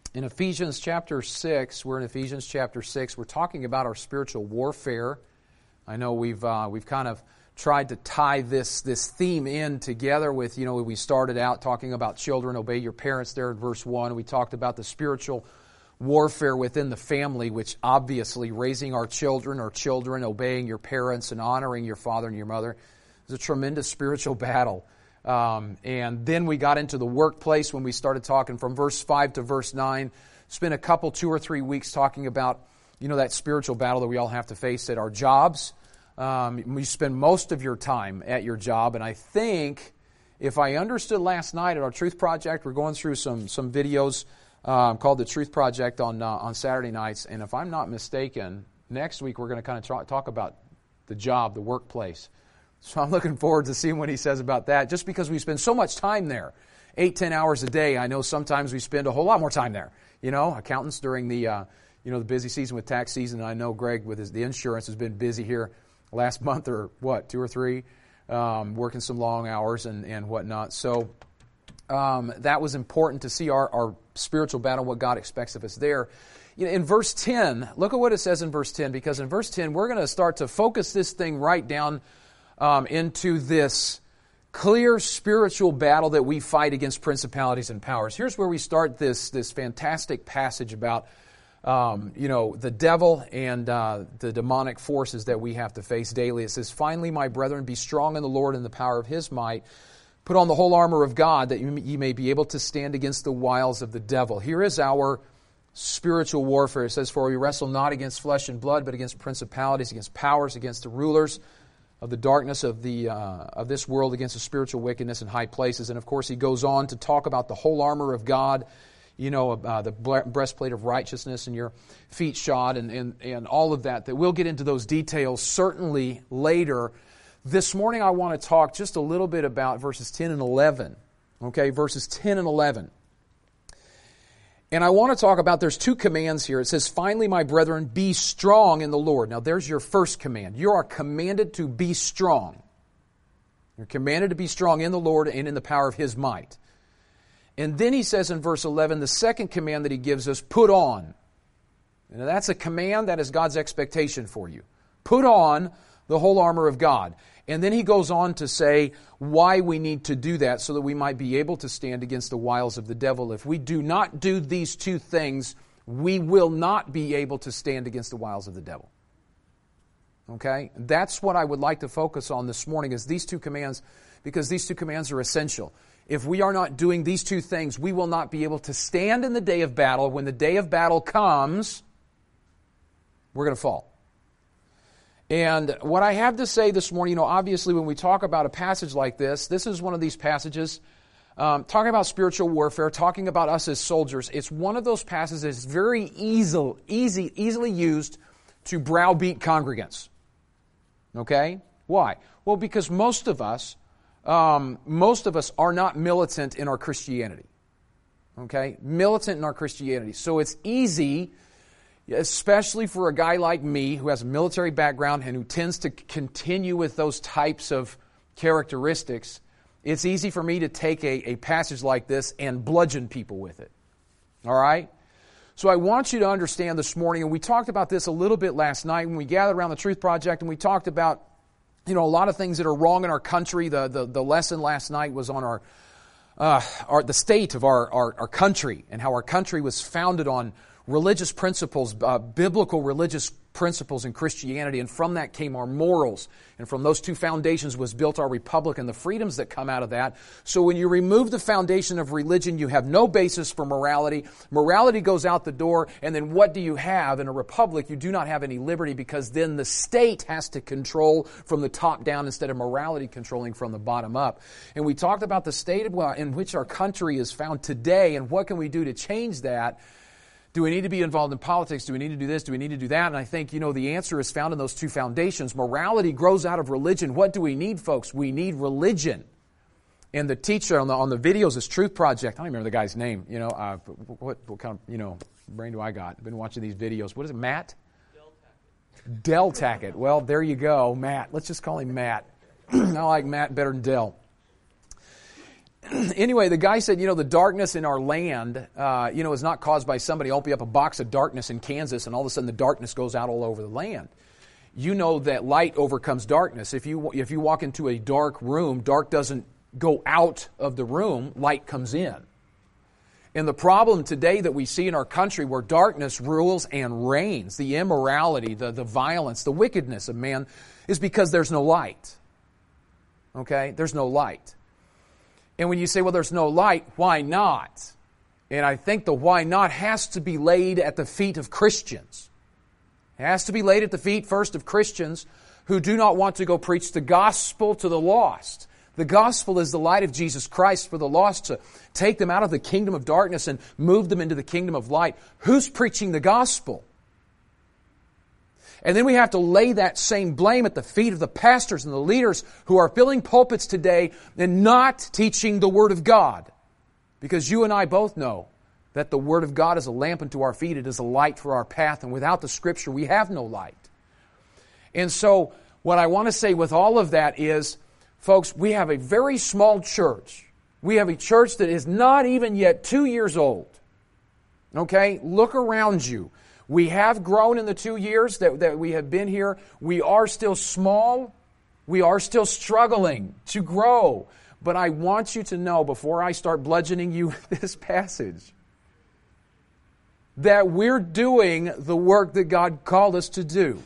In Ephesians chapter 6, we're in Ephesians chapter 6. We're talking about our spiritual warfare. I know we've kind of tried to tie this theme in together with, we started out talking about children, obey your parents there in verse 1. We talked about the spiritual warfare within the family, which obviously raising our children, obeying your parents and honoring your father and your mother is a tremendous spiritual battle. And then we got into the workplace when we started talking from verse 5 to verse 9. Spent a couple, 2 or 3 weeks talking about, that spiritual battle that we all have to face at our jobs. You spend most of your time at your job, and I think, if I understood last night at our Truth Project, we're going through some videos called the Truth Project on Saturday nights, and if I'm not mistaken, next week we're going to kind of talk about the job, the workplace. So I'm looking forward to seeing what he says about that, just because we spend so much time there, 8-10 hours a day. I know sometimes we spend a whole lot more time there. Accountants during the the busy season with tax season. I know Greg with the insurance has been busy here last month or 2 or 3, working some long hours and whatnot. So that was important to see our spiritual battle, what God expects of us there. In verse 10, look at what it says in verse 10, because in verse 10 we're going to start to focus this thing right down into this clear spiritual battle that we fight against principalities and powers. Here's where we start this fantastic passage about the devil and the demonic forces that we have to face daily. It says, "Finally, my brethren, be strong in the Lord and the power of His might. Put on the whole armor of God, that ye may be able to stand against the wiles of the devil." Here is our spiritual warfare. It says, "For we wrestle not against flesh and blood, but against principalities, against powers, against the rulers of the darkness of this world, against the spiritual wickedness in high places." And of course, he goes on to talk about the whole armor of God, the breastplate of righteousness and your feet shod and all of that. That we'll get into those details certainly later. This morning I want to talk just a little bit about verses 10 and 11. Okay, verses 10 and 11. And I want to talk about, there's 2 commands here. It says, "Finally, my brethren, be strong in the Lord." Now, there's your first command. You are commanded to be strong. You're commanded to be strong in the Lord and in the power of His might. And then he says in verse 11, the second command that he gives us, put on. Now, that's a command, that is God's expectation for you. Put on the whole armor of God. And then he goes on to say why we need to do that, so that we might be able to stand against the wiles of the devil. If we do not do these 2 things, we will not be able to stand against the wiles of the devil. Okay? That's what I would like to focus on this morning, is these 2 commands, because these 2 commands are essential. If we are not doing these 2 things, we will not be able to stand in the day of battle. When the day of battle comes, we're going to fall. And what I have to say this morning, obviously when we talk about a passage like this is one of these passages, talking about spiritual warfare, talking about us as soldiers. It's one of those passages that's very easily used to browbeat congregants. Okay? Why? Well, because most of us are not militant in our Christianity. Okay? Militant in our Christianity. So it's easy, especially for a guy like me who has a military background and who tends to continue with those types of characteristics, it's easy for me to take a passage like this and bludgeon people with it. All right? So I want you to understand this morning, and we talked about this a little bit last night when we gathered around the Truth Project, and we talked about a lot of things that are wrong in our country. The lesson last night was on the state of our country, and how our country was founded on religious principles, biblical religious principles in Christianity, and from that came our morals. And from those 2 foundations was built our republic and the freedoms that come out of that. So when you remove the foundation of religion, you have no basis for morality. Morality goes out the door, and then what do you have? In a republic, you do not have any liberty, because then the state has to control from the top down instead of morality controlling from the bottom up. And we talked about the state in which our country is found today, and what can we do to change that. Do we need to be involved in politics? Do we need to do this? Do we need to do that? And I think, the answer is found in those 2 foundations. Morality grows out of religion. What do we need, folks? We need religion. And the teacher on the videos is Truth Project. I don't remember the guy's name. What kind of, brain do I got? I've been watching these videos. What is it, Matt? Del Tackett. Well, there you go, Matt. Let's just call him Matt. I like Matt better than Del. anyway, the guy said, the darkness in our land, is not caused by somebody opening up a box of darkness in Kansas and all of a sudden the darkness goes out all over the land. You know that light overcomes darkness. If you walk into a dark room, dark doesn't go out of the room, light comes in. And the problem today that we see in our country where darkness rules and reigns, the immorality, the violence, the wickedness of man, is because there's no light. Okay? There's no light. And when you say, well, there's no light, why not? And I think the why not has to be laid at the feet of Christians. It has to be laid at the feet first of Christians who do not want to go preach the gospel to the lost. The gospel is the light of Jesus Christ for the lost, to take them out of the kingdom of darkness and move them into the kingdom of light. Who's preaching the gospel? And then we have to lay that same blame at the feet of the pastors and the leaders who are filling pulpits today and not teaching the Word of God. Because you and I both know that the Word of God is a lamp unto our feet. It is a light for our path. And without the Scripture, we have no light. And so what I want to say with all of that is, folks, we have a very small church. We have a church that is not even yet 2 years old. Okay? Look around you. We have grown in the 2 years that we have been here. We are still small. We are still struggling to grow. But I want you to know, before I start bludgeoning you with this passage, that we're doing the work that God called us to do.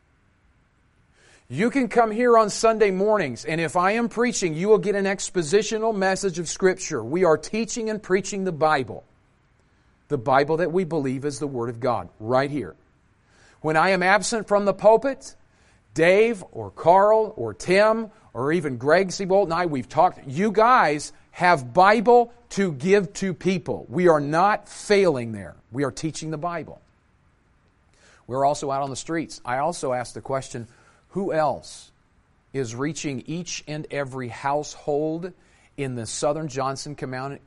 You can come here on Sunday mornings, and if I am preaching, you will get an expositional message of Scripture. We are teaching and preaching the Bible. The Bible that we believe is the Word of God, right here. When I am absent from the pulpit, Dave or Carl or Tim or even Greg Seabolt and I, we've talked. You guys have Bible to give to people. We are not failing there. We are teaching the Bible. We're also out on the streets. I also asked the question, who else is reaching each and every household in the Southern Johnson County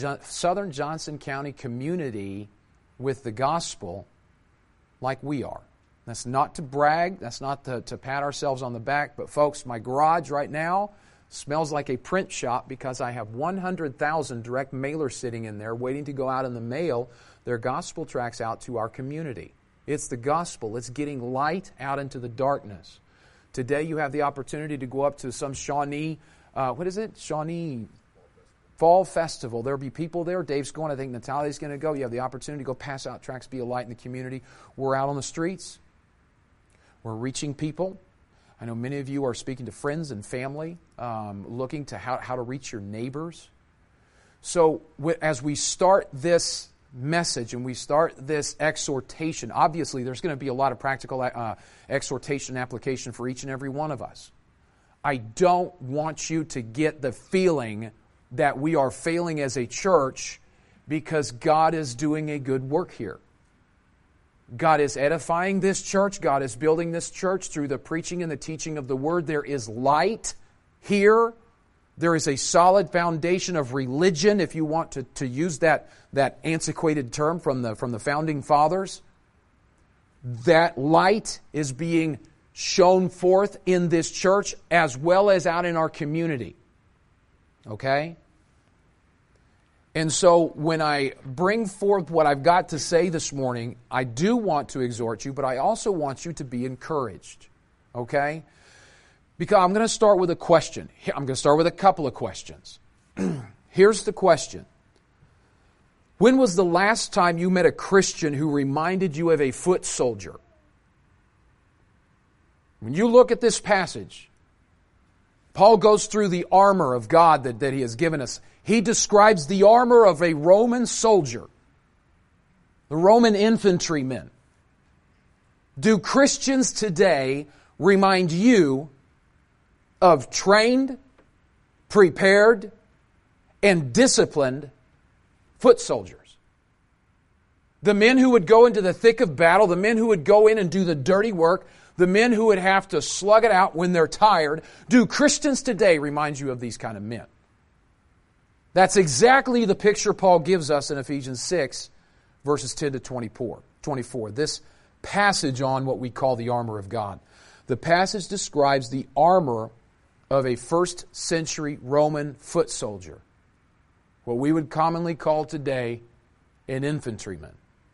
community with the gospel like we are? That's not to brag. That's not to pat ourselves on the back. But folks, my garage right now smells like a print shop because I have 100,000 direct mailers sitting in there waiting to go out in the mail their gospel tracts out to our community. It's the gospel. It's getting light out into the darkness. Today you have the opportunity to go up to some Shawnee, Shawnee Fall Festival. There'll be people there. Dave's going. I think Natalia's going to go. You have the opportunity to go pass out tracts, be a light in the community. We're out on the streets. We're reaching people. I know many of you are speaking to friends and family, looking to how to reach your neighbors. So as we start this message and we start this exhortation, obviously there's going to be a lot of practical exhortation application for each and every one of us. I don't want you to get the feeling that we are failing as a church because God is doing a good work here. God is edifying this church. God is building this church through the preaching and the teaching of the Word. There is light here. There is a solid foundation of religion, if you want to use that antiquated term from the founding fathers. That light is being shown forth in this church as well as out in our community. Okay? And so when I bring forth what I've got to say this morning, I do want to exhort you, but I also want you to be encouraged. Okay? Because I'm going to start with a question. I'm going to start with a couple of questions. Here's the question. When was the last time you met a Christian who reminded you of a foot soldier? When you look at this passage, Paul goes through the armor of God that he has given us. He describes the armor of a Roman soldier, the Roman infantrymen. Do Christians today remind you of trained, prepared, and disciplined foot soldiers? The men who would go into the thick of battle, the men who would go in and do the dirty work, the men who would have to slug it out when they're tired. Do Christians today remind you of these kind of men? That's exactly the picture Paul gives us in Ephesians 6, verses 10 to 24. This passage on what we call the armor of God. The passage describes the armor of a first century Roman foot soldier. what we would commonly call today an infantryman.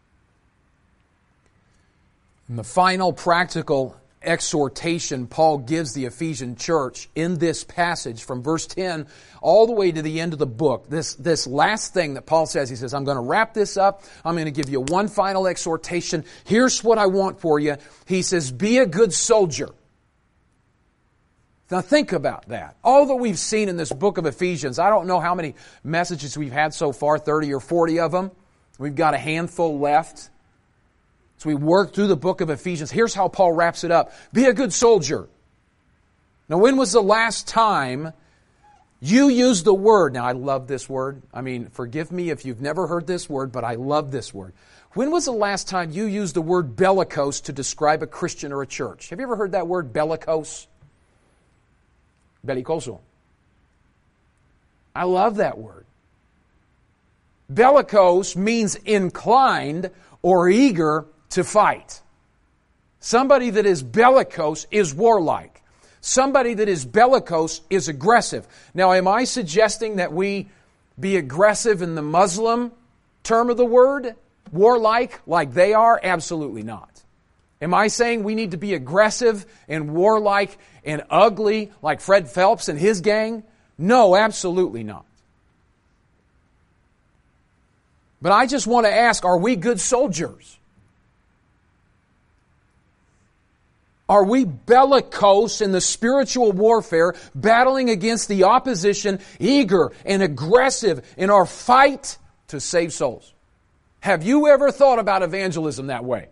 And the final practical exhortation Paul gives the Ephesian church in this passage from verse 10 all the way to the end of the book. This last thing that Paul says, he says, I'm going to wrap this up. I'm going to give you one final exhortation. Here's what I want for you. He says, be a good soldier. Now think about that. All that we've seen in this book of Ephesians, I don't know how many messages we've had so far, 30 or 40 of them. We've got a handful left. So we work through the book of Ephesians. Here's how Paul wraps it up. Be a good soldier. Now, when was the last time you used the word? Now, I love this word. I mean, forgive me if you've never heard this word, but I love this word. When was the last time you used the word bellicose to describe a Christian or a church? Have you ever heard that word, bellicose? Bellicoso. I love that word. Bellicose means inclined or eager to fight. Somebody that is bellicose is warlike. Somebody that is bellicose is aggressive. Now, am I suggesting that we be aggressive in the Muslim term of the word? Warlike, like they are? Absolutely not. Am I saying we need to be aggressive and warlike and ugly like Fred Phelps and his gang? No, absolutely not. But I just want to ask, are we good soldiers? Are we bellicose in the spiritual warfare, battling against the opposition, eager and aggressive in our fight to save souls? Have you ever thought about evangelism that way?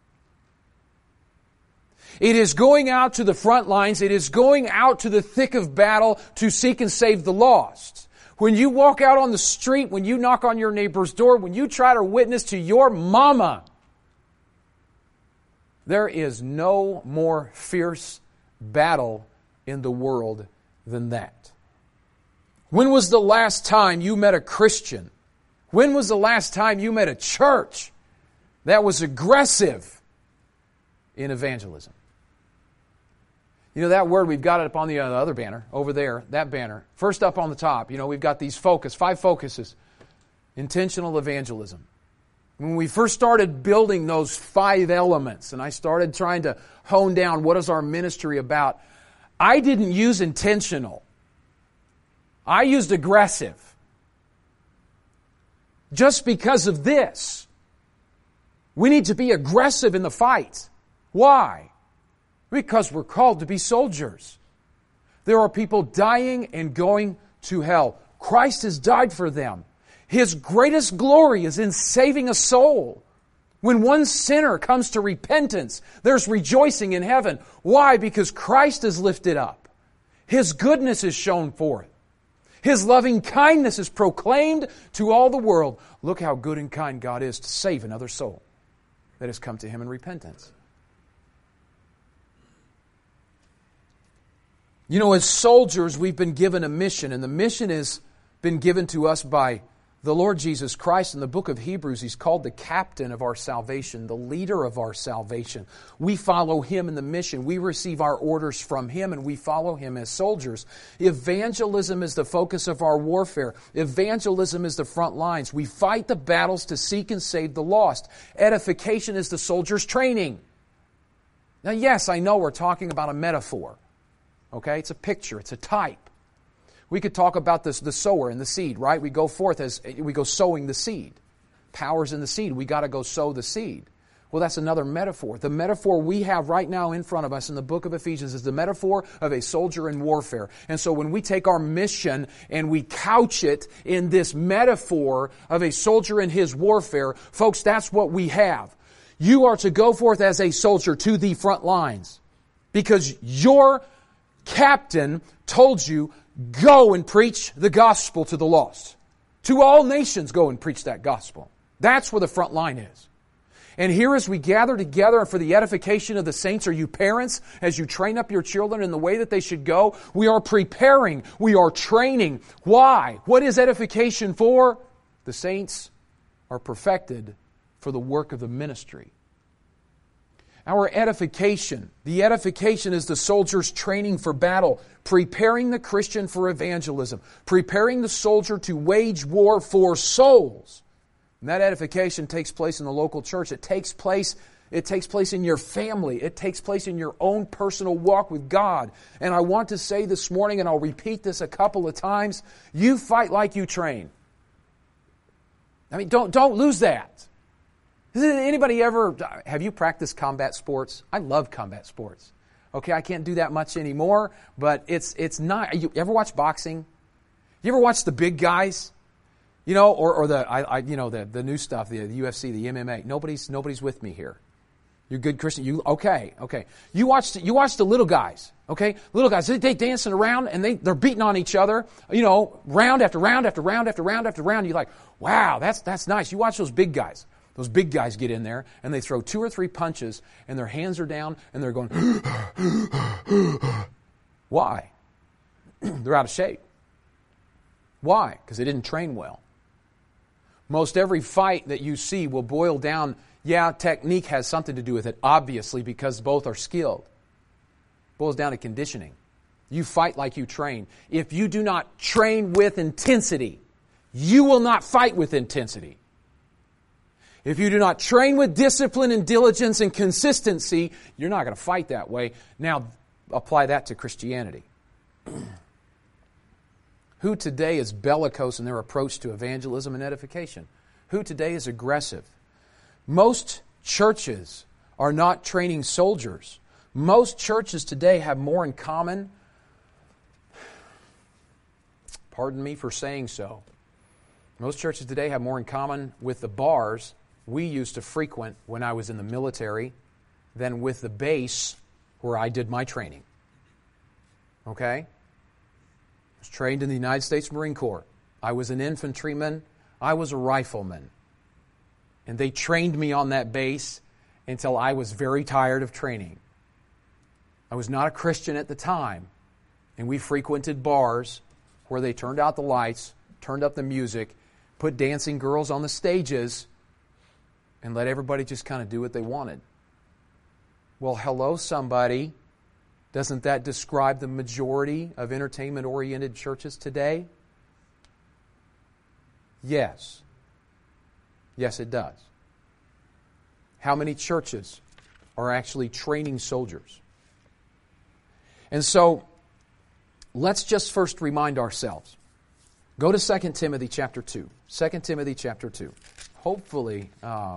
It is going out to the front lines. It is going out to the thick of battle to seek and save the lost. When you walk out on the street, when you knock on your neighbor's door, when you try to witness to your mama, there is no more fierce battle in the world than that. When was the last time you met a Christian? When was the last time you met a church that was aggressive in evangelism? You know, that word, we've got it up on the other banner, over there, that banner. First up on the top, we've got these 5 focuses. Intentional evangelism. When we first started building those 5 elements, and I started trying to hone down what is our ministry about, I didn't use intentional. I used aggressive. Just because of this, we need to be aggressive in the fight. Why? Because we're called to be soldiers. There are people dying and going to hell. Christ has died for them. His greatest glory is in saving a soul. When one sinner comes to repentance, there's rejoicing in heaven. Why? Because Christ is lifted up. His goodness is shown forth. His loving kindness is proclaimed to all the world. Look how good and kind God is to save another soul that has come to Him in repentance. As soldiers, we've been given a mission, and the mission has been given to us by the Lord Jesus Christ. In the book of Hebrews, He's called the captain of our salvation, the leader of our salvation. We follow Him in the mission. We receive our orders from Him, and we follow Him as soldiers. Evangelism is the focus of our warfare. Evangelism is the front lines. We fight the battles to seek and save the lost. Edification is the soldier's training. Now, yes, I know we're talking about a metaphor. Okay, it's a picture, it's a type. We could talk about the sower and the seed, right? We go forth as we go sowing the seed. Power's in the seed. We got to go sow the seed. Well, that's another metaphor. The metaphor we have right now in front of us in the book of Ephesians is the metaphor of a soldier in warfare. And so when we take our mission and we couch it in this metaphor of a soldier in his warfare, folks, that's what we have. You are to go forth as a soldier to the front lines because your captain told you, go and preach the gospel to the lost. To all nations, go and preach that gospel. That's where the front line is. And here as we gather together for the edification of the saints, or you parents, as you train up your children in the way that they should go, we are preparing, we are training. Why? What is edification for? The saints are perfected for the work of the ministry. Our edification. The edification is the soldier's training for battle, preparing the Christian for evangelism, preparing the soldier to wage war for souls. And that edification takes place in the local church. It takes place in your family. It takes place in your own personal walk with God. And I want to say this morning, and I'll repeat this a couple of times, you fight like you train. I mean, don't lose that. Anybody ever, have you practiced combat sports? I love combat sports. Okay, I can't do that much anymore, but it's not. You ever watch boxing? You ever watch the big guys? You know, or the new stuff, the UFC, the MMA. Nobody's with me here. You're good Christian. Okay. You watch the little guys. Okay, little guys. They dancing around and they're beating on each other. You know, round after round after round after round after round. You're like, wow, that's nice. You watch those big guys. Those big guys get in there and they throw 2 or 3 punches and their hands are down and they're going. Why? They're out of shape. Why? Because they didn't train well. Most every fight that you see will boil down, technique has something to do with it, obviously, because both are skilled. It boils down to conditioning. You fight like you train. If you do not train with intensity, you will not fight with intensity. If you do not train with discipline and diligence and consistency, you're not going to fight that way. Now, apply that to Christianity. Who today is bellicose in their approach to evangelism and edification? Who today is aggressive? Most churches are not training soldiers. Most churches today have more in common, pardon me for saying so, most churches today have more in common with the bars we used to frequent when I was in the military than with the base where I did my training. Okay? I was trained in the United States Marine Corps. I was an infantryman. I was a rifleman. And they trained me on that base until I was very tired of training. I was not a Christian at the time, and we frequented bars where they turned out the lights, turned up the music, put dancing girls on the stages, and let everybody just kind of do what they wanted. Well, hello, somebody. Doesn't that describe the majority of entertainment-oriented churches today? Yes. Yes, it does. How many churches are actually training soldiers? And so, let's just first remind ourselves. Go to 2 Timothy chapter 2. 2 Timothy chapter 2. Hopefully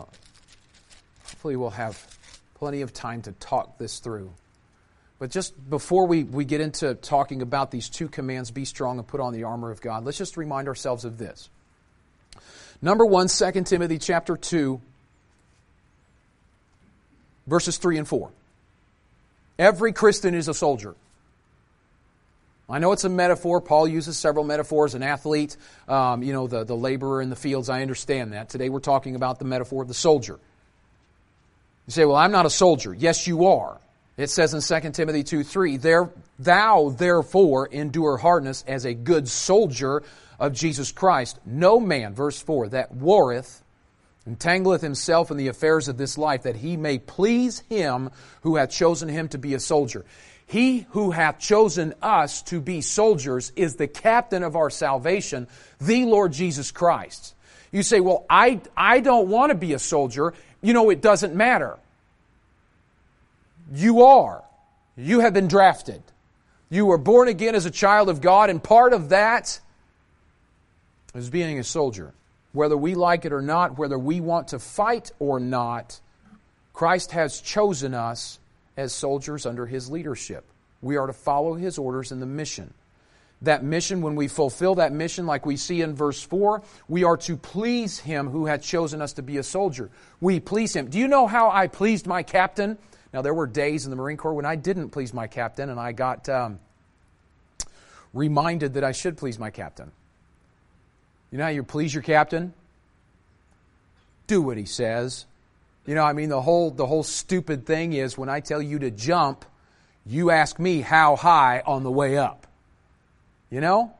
we'll have plenty of time to talk this through. But just before we get into talking about these 2 commands, be strong and put on the armor of God, let's just remind ourselves of this. Number 1, 2 Timothy chapter 2, verses 3 and 4. Every Christian is a soldier. I know it's a metaphor. Paul uses several metaphors. An athlete, the laborer in the fields, I understand that. Today we're talking about the metaphor of the soldier. You say, well, I'm not a soldier. Yes, you are. It says in 2 Timothy 2:3, Thou therefore endure hardness as a good soldier of Jesus Christ. No man, verse 4, that warreth, entangleth himself in the affairs of this life, that he may please him who hath chosen him to be a soldier. He who hath chosen us to be soldiers is the captain of our salvation, the Lord Jesus Christ. You say, well, I don't want to be a soldier. You know, it doesn't matter. You are. You have been drafted. You were born again as a child of God, and part of that is being a soldier. Whether we like it or not, whether we want to fight or not, Christ has chosen us as soldiers under His leadership. We are to follow His orders in the mission. That mission, when we fulfill that mission, like we see in verse 4, we are to please Him who had chosen us to be a soldier. We please Him. Do you know how I pleased my captain? Now, there were days in the Marine Corps when I didn't please my captain, and I got reminded that I should please my captain. You know how you please your captain? Do what he says. You know, I mean, the whole stupid thing is when I tell you to jump, you ask me how high on the way up. You know?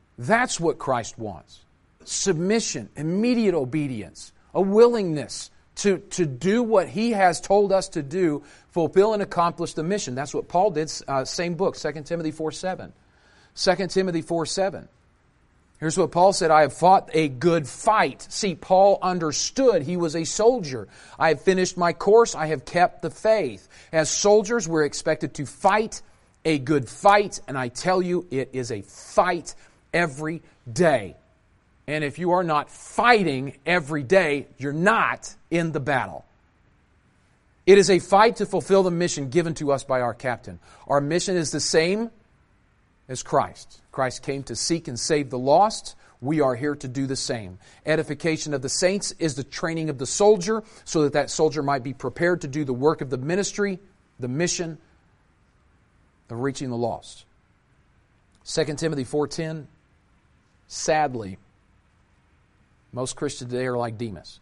That's what Christ wants. Submission, immediate obedience, a willingness to do what He has told us to do, fulfill and accomplish the mission. That's what Paul did, same book, 2 Timothy 4:7. 2 Timothy 4:7. Here's what Paul said, I have fought a good fight. See, Paul understood he was a soldier. I have finished my course. I have kept the faith. As soldiers, we're expected to fight a good fight. And I tell you, it is a fight every day. And if you are not fighting every day, you're not in the battle. It is a fight to fulfill the mission given to us by our captain. Our mission is the same as Christ. Christ came to seek and save the lost. We are here to do the same. Edification of the saints is the training of the soldier so that that soldier might be prepared to do the work of the ministry, the mission of reaching the lost. 2 Timothy 4:10, sadly, most Christians today are like Demas.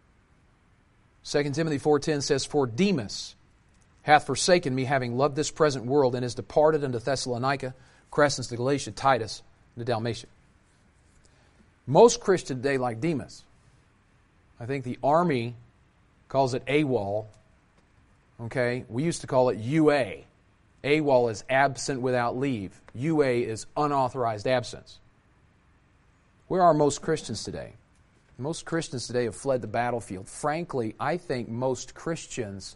2 Timothy 4:10 says, For Demas hath forsaken me, having loved this present world, and is departed unto Thessalonica, Crescens to Galatia, Titus to Dalmatia. Most Christians today like Demas. I think the Army calls it AWOL. Okay? We used to call it UA. AWOL is absent without leave. UA is unauthorized absence. Where are most Christians today? Most Christians today have fled the battlefield. Frankly, I think most Christians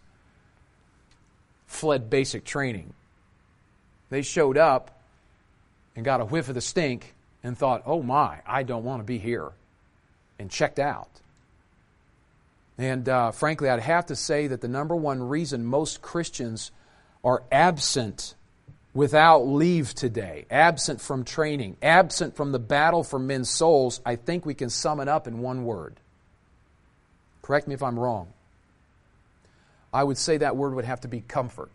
fled basic training. They showed up and got a whiff of the stink and thought, oh my, I don't want to be here, and checked out. And frankly, I'd have to say that the number one reason most Christians are absent without leave today, absent from training, absent from the battle for men's souls, I think we can sum it up in one word. Correct me if I'm wrong. I would say that word would have to be comfort.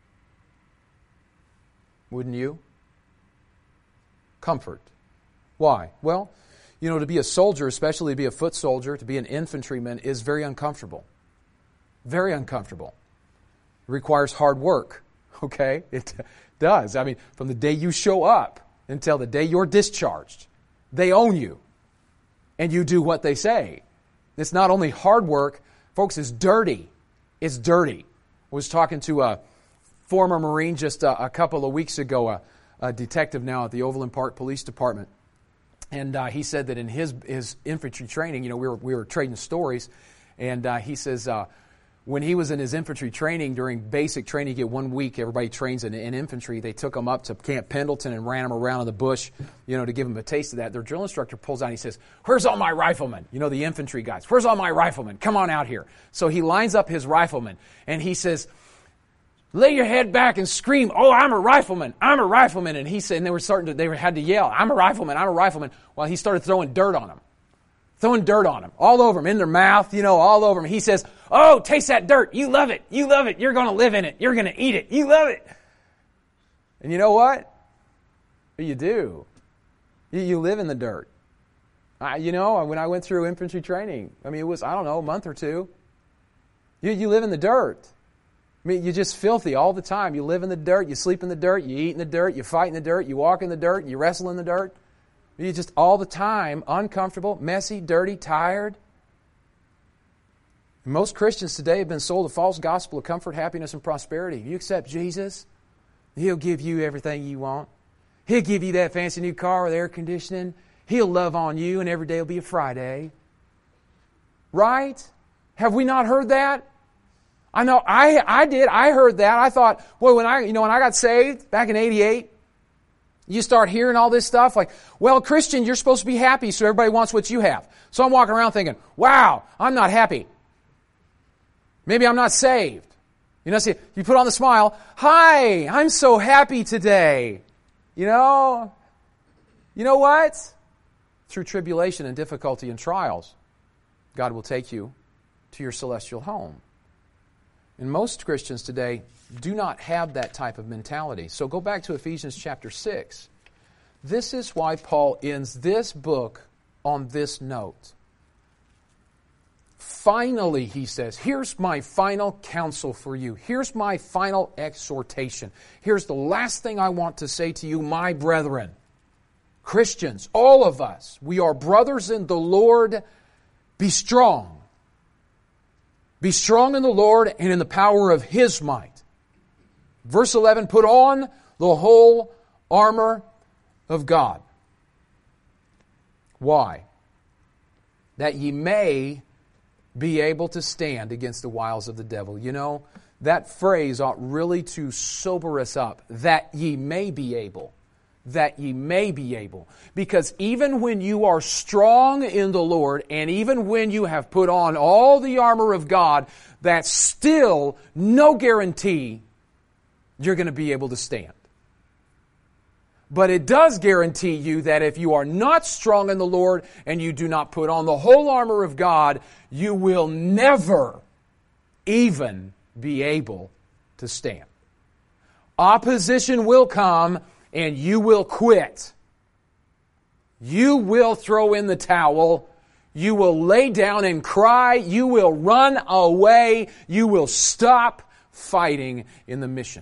Wouldn't you? Comfort. Why? Well, to be a soldier, especially to be a foot soldier, to be an infantryman, is very uncomfortable. Very uncomfortable. It requires hard work, okay? It does. I mean, from the day you show up until the day you're discharged, they own you, and you do what they say. It's not only hard work, folks, it's dirty. It's dirty. I was talking to a former Marine just a couple of weeks ago, a detective now at the Overland Park Police Department. And he said that in his infantry training, we were trading stories, and he says when he was in his infantry training, during basic training, you get 1 week, everybody trains in infantry. They took him up to Camp Pendleton and ran him around in the bush, to give him a taste of that. Their drill instructor pulls out and he says, where's all my riflemen? The infantry guys. Where's all my riflemen? Come on out here. So he lines up his riflemen, and he says, lay your head back and scream, oh, I'm a rifleman, I'm a rifleman. And he said, and they had to yell, I'm a rifleman, I'm a rifleman. Well, he started throwing dirt on them. All over them, in their mouth, all over them. He says, oh, taste that dirt. You love it. You're going to live in it. You're going to eat it. You love it. And you know what? You do. You live in the dirt. When I went through infantry training, it was, a month or two. You live in the dirt. You're just filthy all the time. You live in the dirt, you sleep in the dirt, you eat in the dirt, you fight in the dirt, you walk in the dirt, you wrestle in the dirt. You're just all the time uncomfortable, messy, dirty, tired. Most Christians today have been sold a false gospel of comfort, happiness, and prosperity. If you accept Jesus, He'll give you everything you want. He'll give you that fancy new car with air conditioning. He'll love on you, and every day will be a Friday. Right? Have we not heard that? I know I did. I heard that. I thought, boy, when I got saved back in 88, you start hearing all this stuff like, well, Christian, you're supposed to be happy, so everybody wants what you have. So I'm walking around thinking, wow, I'm not happy. Maybe I'm not saved. See, you put on the smile, hi, I'm so happy today. You know what? Through tribulation and difficulty and trials, God will take you to your celestial home. And most Christians today do not have that type of mentality. So go back to Ephesians chapter 6. This is why Paul ends this book on this note. Finally, he says, here's my final counsel for you. Here's my final exhortation. Here's the last thing I want to say to you, my brethren. Christians, all of us, we are brothers in the Lord. Be strong Be strong in the Lord and in the power of His might. Verse 11, put on the whole armor of God. Why? That ye may be able to stand against the wiles of the devil. You know, that phrase ought really to sober us up. That ye may be able. That ye may be able. Because even when you are strong in the Lord, and even when you have put on all the armor of God, that's still no guarantee you're going to be able to stand. But it does guarantee you that if you are not strong in the Lord and you do not put on the whole armor of God, you will never even be able to stand. Opposition will come and you will quit. You will throw in the towel. You will lay down and cry. You will run away. You will stop fighting in the mission.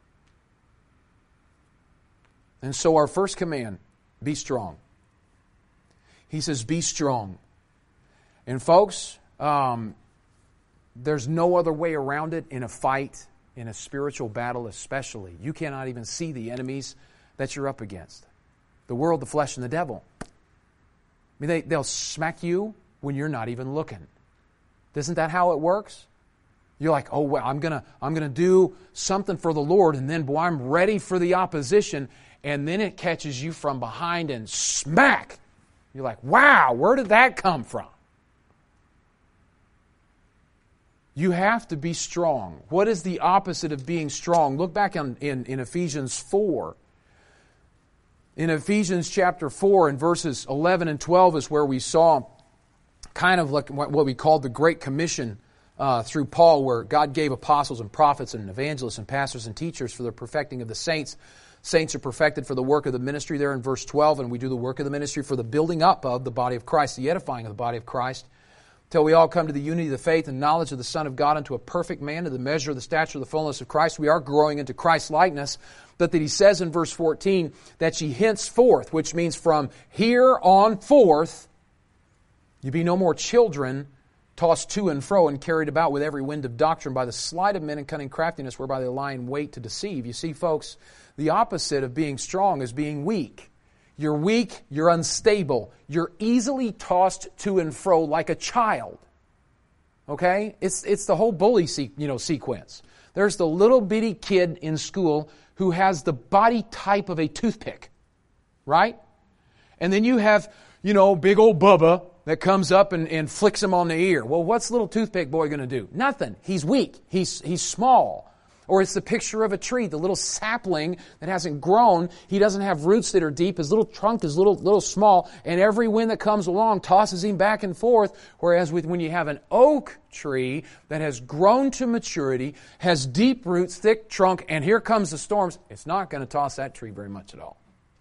And so our first command, be strong. He says, be strong. And folks, there's no other way around it in a fight, in a spiritual battle especially. You cannot even see the enemies that you're up against. The world, the flesh, and the devil. I mean, they'll smack you when you're not even looking. Isn't that how it works? You're like, oh, well, I'm gonna do something for the Lord, and then, boy, I'm ready for the opposition. And then it catches you from behind and smack. You're like, wow, where did that come from? You have to be strong. What is the opposite of being strong? Look back in Ephesians 4. In Ephesians chapter 4 and verses 11 and 12 is where we saw kind of like what we called the Great Commission through Paul, where God gave apostles and prophets and evangelists and pastors and teachers for the perfecting of the saints. Saints are perfected for the work of the ministry there in verse 12, and we do the work of the ministry for the building up of the body of Christ, the edifying of the body of Christ, till we all come to the unity of the faith and knowledge of the Son of God, unto a perfect man, to the measure of the stature of the fullness of Christ. We are growing into Christ's likeness, but that he says in verse 14, that ye henceforth, which means from here on forth, you be no more children, tossed to and fro and carried about with every wind of doctrine by the sleight of men and cunning craftiness, whereby they lie in wait to deceive. You see, folks, the opposite of being strong is being weak. You're weak, you're unstable, you're easily tossed to and fro like a child. Okay? It's the whole bully sequence. There's the little bitty kid in school who has the body type of a toothpick, right? And then you have, big old Bubba that comes up and flicks him on the ear. Well, what's little toothpick boy going to do? Nothing. He's weak. He's small. Or it's the picture of a tree, the little sapling that hasn't grown. He doesn't have roots that are deep. His little trunk is little small, and every wind that comes along tosses him back and forth. Whereas when you have an oak tree that has grown to maturity, has deep roots, thick trunk, and here comes the storms, it's not going to toss that tree very much at all.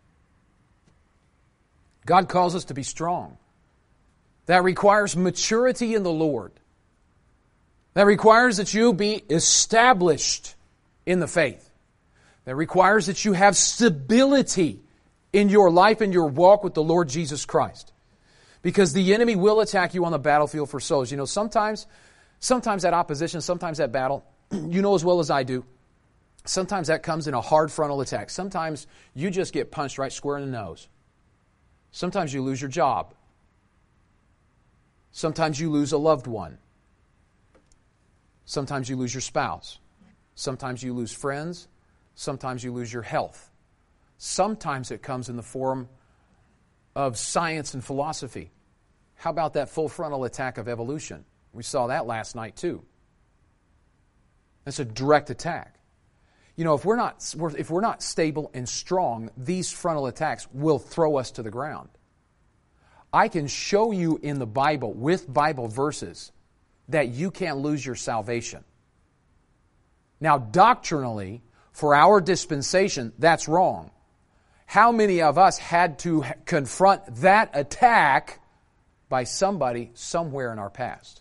God calls us to be strong. That requires maturity in the Lord. That requires that you be established in the faith. That requires that you have stability in your life and your walk with the Lord Jesus Christ. Because the enemy will attack you on the battlefield for souls. Sometimes that opposition, sometimes that battle, you know as well as I do, sometimes that comes in a hard frontal attack. Sometimes you just get punched right square in the nose. Sometimes you lose your job. Sometimes you lose a loved one. Sometimes you lose your spouse. Sometimes you lose friends. Sometimes you lose your health. Sometimes it comes in the form of science and philosophy. How about that full frontal attack of evolution? We saw that last night too. That's a direct attack. If we're not stable and strong, these frontal attacks will throw us to the ground. I can show you in the Bible, with Bible verses, that you can't lose your salvation. Now, doctrinally, for our dispensation, that's wrong. How many of us had to confront that attack by somebody somewhere in our past?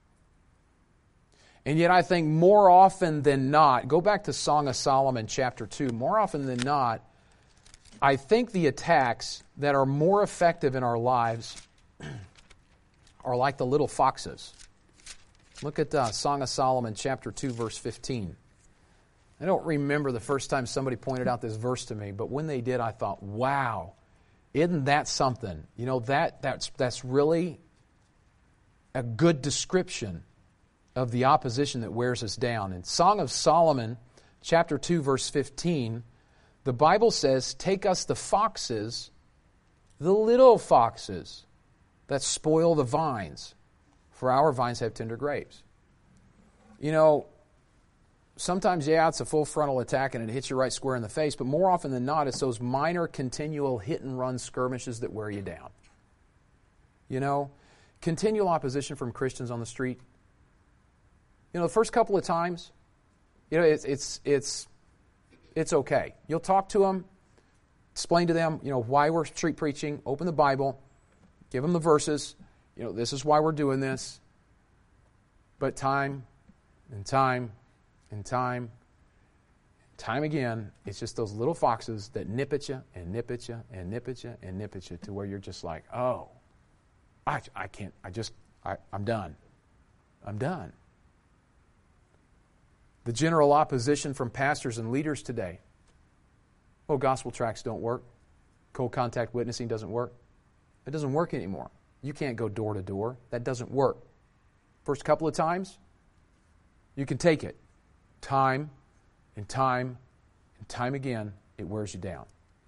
And yet I think more often than not, go back to Song of Solomon chapter 2, more often than not, I think the attacks that are more effective in our lives are like the little foxes. Look at Song of Solomon, chapter 2, verse 15. I don't remember the first time somebody pointed out this verse to me, but when they did, I thought, wow, isn't that something? You know, that's really a good description of the opposition that wears us down. In Song of Solomon, chapter 2, verse 15, the Bible says, "Take us the foxes, the little foxes that spoil the vines, for our vines have tender grapes." You know, sometimes, it's a full frontal attack and it hits you right square in the face, but more often than not, it's those minor, continual hit-and-run skirmishes that wear you down. You know, continual opposition from Christians on the street. You know, the first couple of times, you know, it's okay. You'll talk to them, explain to them, you know, why we're street preaching, open the Bible, give them the verses, you know, this is why we're doing this. But time and time and time again, it's just those little foxes that nip at you and nip at you and nip at you and nip at you to where you're just like, oh, I can't, I'm done. I'm done. The general opposition from pastors and leaders today. Oh, gospel tracts don't work. Cold contact witnessing doesn't work. It doesn't work anymore. You can't go door to door. That doesn't work. First couple of times, you can take it. Time and time and time again, it wears you down.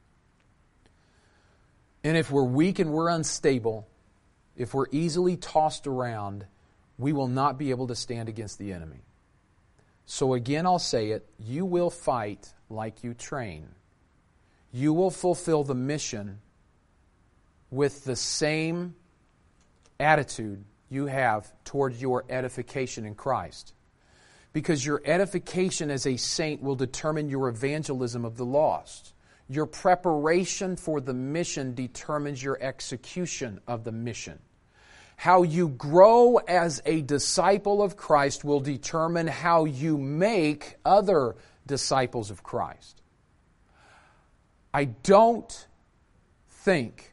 And if we're weak and we're unstable, if we're easily tossed around, we will not be able to stand against the enemy. So again, I'll say it, you will fight like you train. You will fulfill the mission with the same attitude you have toward your edification in Christ. Because your edification as a saint will determine your evangelism of the lost. Your preparation for the mission determines your execution of the mission. How you grow as a disciple of Christ will determine how you make other disciples of Christ. I don't think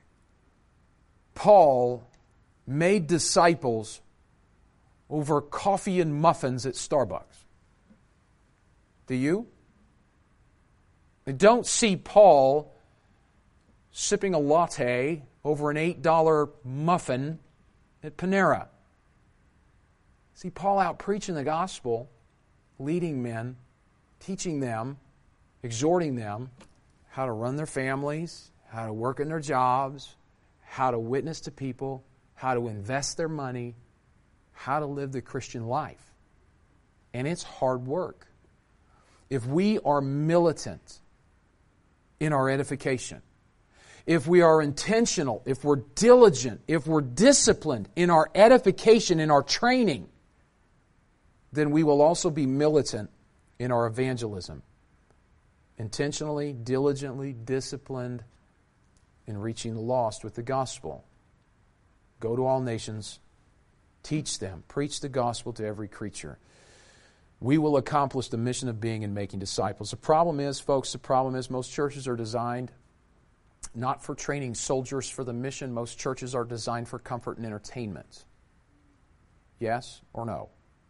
Paul made disciples over coffee and muffins at Starbucks. Do you? I don't see Paul sipping a latte over an $8 muffin at Panera. See Paul out preaching the gospel, leading men, teaching them, exhorting them how to run their families, how to work in their jobs, how to witness to people, how to invest their money, how to live the Christian life. And it's hard work. If we are militant in our edification, if we are intentional, if we're diligent, if we're disciplined in our edification, in our training, then we will also be militant in our evangelism. Intentionally, diligently, disciplined in reaching the lost with the gospel. Go to all nations, teach them, preach the gospel to every creature. We will accomplish the mission of being and making disciples. The problem is, folks, most churches are designed not for training soldiers for the mission. Most churches are designed for comfort and entertainment. Yes or no?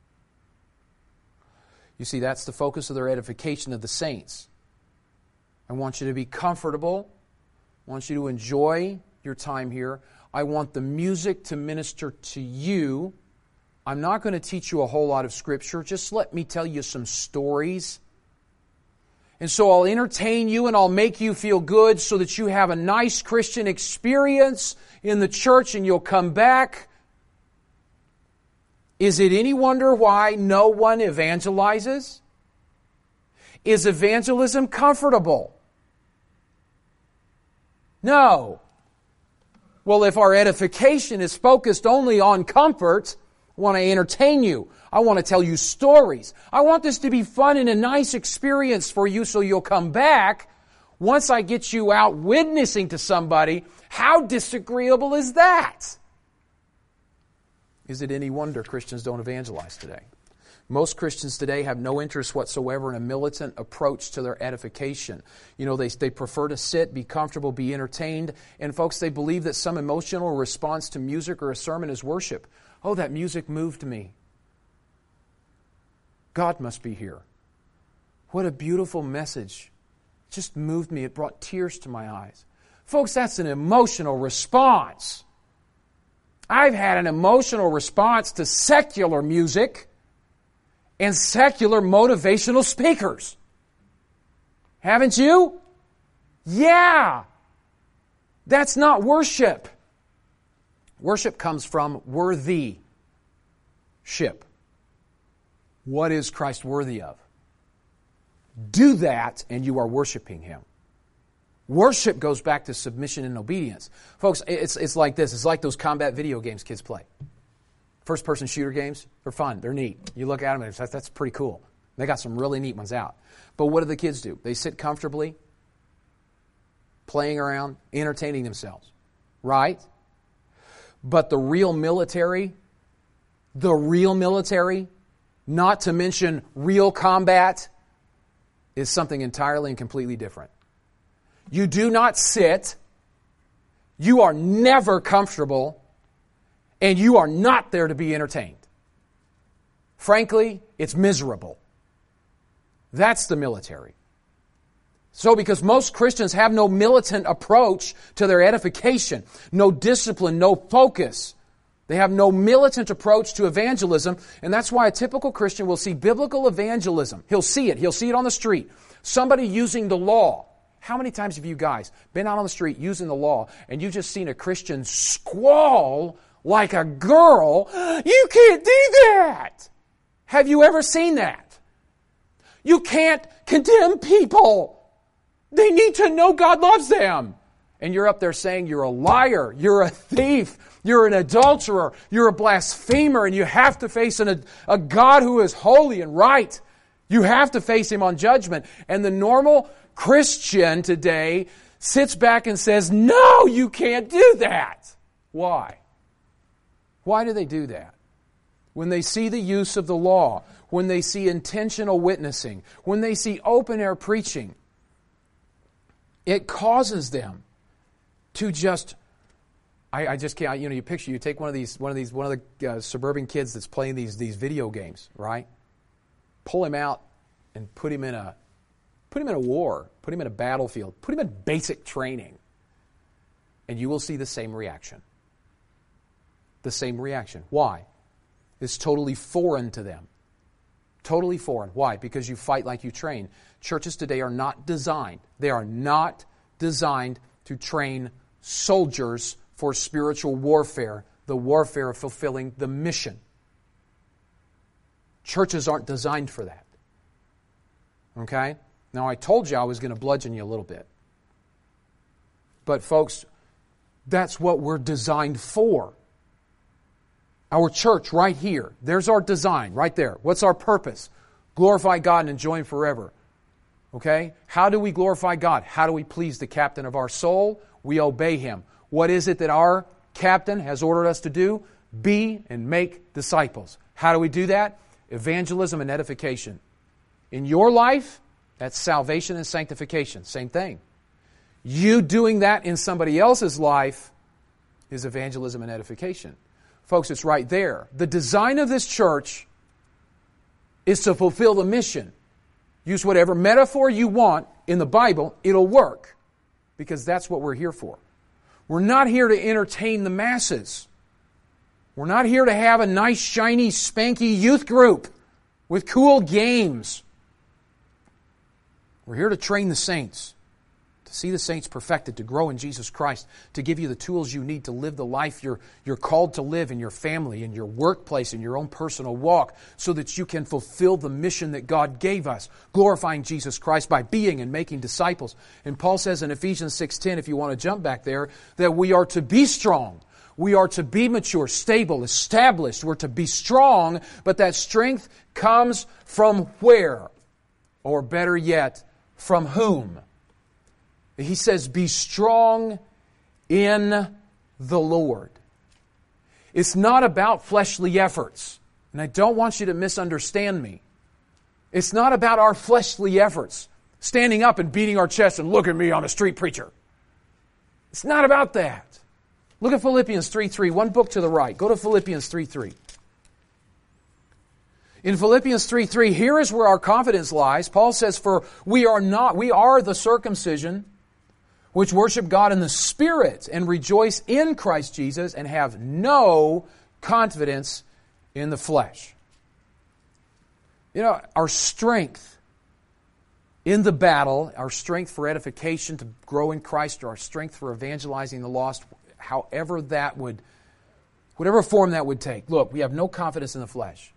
You see, that's the focus of their edification of the saints. I want you to be comfortable. I want you to enjoy your time here. I want the music to minister to you. I'm not going to teach you a whole lot of Scripture. Just let me tell you some stories. And so I'll entertain you and I'll make you feel good so that you have a nice Christian experience in the church and you'll come back. Is it any wonder why no one evangelizes? Is evangelism comfortable? No. Well, if our edification is focused only on comfort, I want to entertain you. I want to tell you stories. I want this to be fun and a nice experience for you so you'll come back. Once I get you out witnessing to somebody, how disagreeable is that? Is it any wonder Christians don't evangelize today? Most Christians today have no interest whatsoever in a militant approach to their edification. You know, they prefer to sit, be comfortable, be entertained. And folks, they believe that some emotional response to music or a sermon is worship. Oh, that music moved me. God must be here. What a beautiful message. It just moved me. It brought tears to my eyes. Folks, that's an emotional response. I've had an emotional response to secular music and secular motivational speakers. Haven't you? Yeah. That's not worship. Worship comes from worthy ship. What is Christ worthy of? Do that and you are worshiping Him. Worship goes back to submission and obedience. Folks, it's like this. It's like those combat video games kids play. First-person shooter games, they're fun. They're neat. You look at them and that's pretty cool. They got some really neat ones out. But what do the kids do? They sit comfortably, playing around, entertaining themselves. Right? But the real military, not to mention real combat, is something entirely and completely different. You do not sit, you are never comfortable, and you are not there to be entertained. Frankly, it's miserable. That's the military. So because most Christians have no militant approach to their edification, no discipline, no focus, they have no militant approach to evangelism, and that's why a typical Christian will see biblical evangelism. He'll see it on the street. Somebody using the law. How many times have you guys been out on the street using the law and you've just seen a Christian squall like a girl? You can't do that! Have you ever seen that? You can't condemn people. They need to know God loves them. And you're up there saying you're a liar, you're a thief, you're an adulterer, you're a blasphemer, and you have to face a God who is holy and right. You have to face Him on judgment. And the normal Christian today sits back and says, no, you can't do that. Why? Why do they do that? When they see the use of the law, when they see intentional witnessing, when they see open-air preaching, it causes them to just, I just can't, you picture, you take one of the suburban kids that's playing these video games, right? Pull him out and put him in a war, put him in a battlefield, put him in basic training, and you will see the same reaction. The same reaction. Why? It's totally foreign to them. Totally foreign. Why? Because you fight like you train. Churches today are not designed. They are not designed to train soldiers for spiritual warfare, the warfare of fulfilling the mission. Churches aren't designed for that. Okay? Now, I told you I was going to bludgeon you a little bit. But folks, that's what we're designed for. Our church right here, there's our design right there. What's our purpose? Glorify God and enjoy Him forever. Okay? How do we glorify God? How do we please the captain of our soul? We obey Him. What is it that our captain has ordered us to do? Be and make disciples. How do we do that? Evangelism and edification. In your life, that's salvation and sanctification. Same thing. You doing that in somebody else's life is evangelism and edification. Folks, it's right there. The design of this church is to fulfill the mission. Use whatever metaphor you want in the Bible, it'll work. Because that's what we're here for. We're not here to entertain the masses. We're not here to have a nice, shiny, spanky youth group with cool games. We're here to train the saints, to see the saints perfected, to grow in Jesus Christ, to give you the tools you need to live the life you're called to live in your family, in your workplace, in your own personal walk, so that you can fulfill the mission that God gave us, glorifying Jesus Christ by being and making disciples. And Paul says in Ephesians 6:10, if you want to jump back there, that we are to be strong. We are to be mature, stable, established. We're to be strong, but that strength comes from where? Or better yet, from whom? He says, be strong in the Lord. It's not about fleshly efforts. And I don't want you to misunderstand me. It's not about our fleshly efforts. Standing up and beating our chest and look at me, I'm a street preacher. It's not about that. Look at Philippians 3:3, one book to the right. Go to Philippians 3:3. In Philippians 3:3, here is where our confidence lies. Paul says, for we are the circumcision which worship God in the Spirit and rejoice in Christ Jesus and have no confidence in the flesh. You know, our strength in the battle, our strength for edification to grow in Christ, or our strength for evangelizing the lost, whatever form that would take. Look, we have no confidence in the flesh.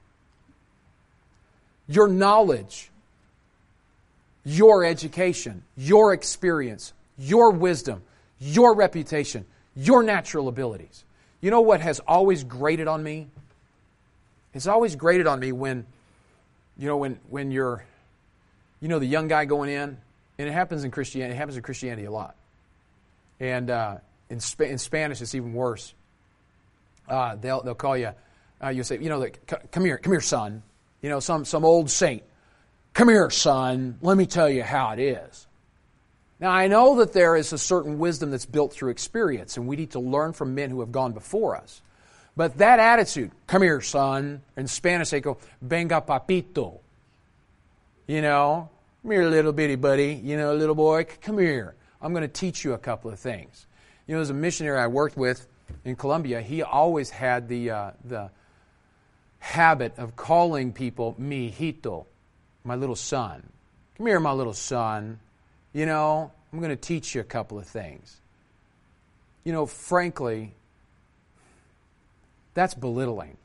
Your knowledge, your education, your experience, your wisdom, your reputation, your natural abilities. You know what has always grated on me? It's always grated on me when you're, the young guy going in, and it happens in Christianity a lot. And in Spanish, it's even worse. They'll call you, you'll say, come here, son. Some old saint. Come here, son. Let me tell you how it is. Now, I know that there is a certain wisdom that's built through experience, and we need to learn from men who have gone before us. But that attitude, come here, son, in Spanish they go, venga, papito. Come here, little bitty buddy, little boy, come here. I'm going to teach you a couple of things. As a missionary I worked with in Colombia, he always had the habit of calling people mi hijito, my little son. Come here, my little son. I'm going to teach you a couple of things. Frankly, that's belittling.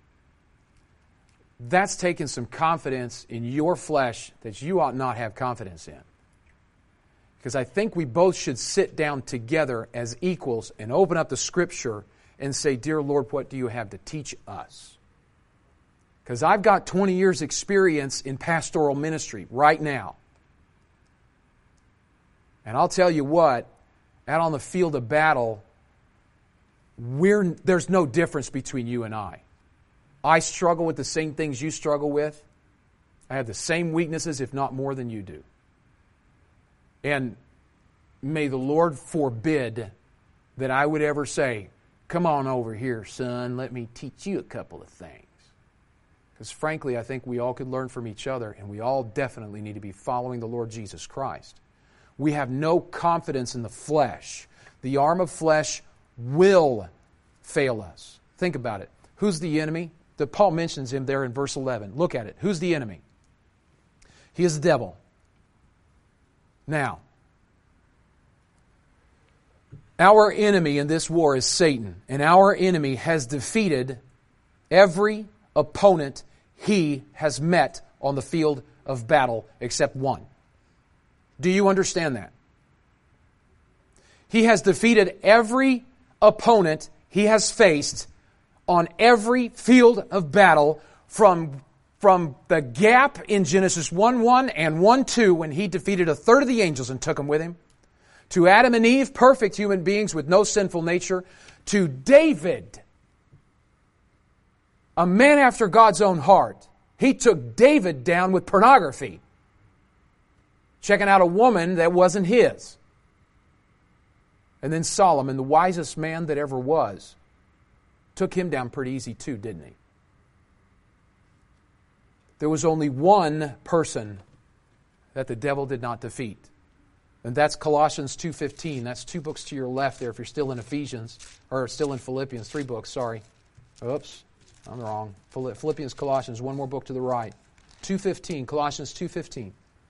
That's taking some confidence in your flesh that you ought not have confidence in. Because I think we both should sit down together as equals and open up the Scripture and say, dear Lord, what do you have to teach us? Because I've got 20 years experience in pastoral ministry right now. And I'll tell you what, out on the field of battle, there's no difference between you and I. I struggle with the same things you struggle with. I have the same weaknesses, if not more than you do. And may the Lord forbid that I would ever say, come on over here, son, let me teach you a couple of things. Because frankly, I think we all could learn from each other, and we all definitely need to be following the Lord Jesus Christ. We have no confidence in the flesh. The arm of flesh will fail us. Think about it. Who's the enemy? Paul mentions him there in verse 11. Look at it. Who's the enemy? He is the devil. Now, our enemy in this war is Satan, and our enemy has defeated every opponent he has met on the field of battle except one. Do you understand that? He has defeated every opponent he has faced on every field of battle from the gap in Genesis 1:1 and 1:2 when he defeated a third of the angels and took them with him, to Adam and Eve, perfect human beings with no sinful nature, to David, a man after God's own heart. He took David down with pornography, checking out a woman that wasn't his. And then Solomon, the wisest man that ever was, took him down pretty easy too, didn't he? There was only one person that the devil did not defeat. And that's Colossians 2:15. That's 2 books to your left there if you're still in Ephesians, or still in Philippians, 3 books, sorry. Oops, I'm wrong. Philippians, Colossians, one more book to the right. 2:15, Colossians 2:15.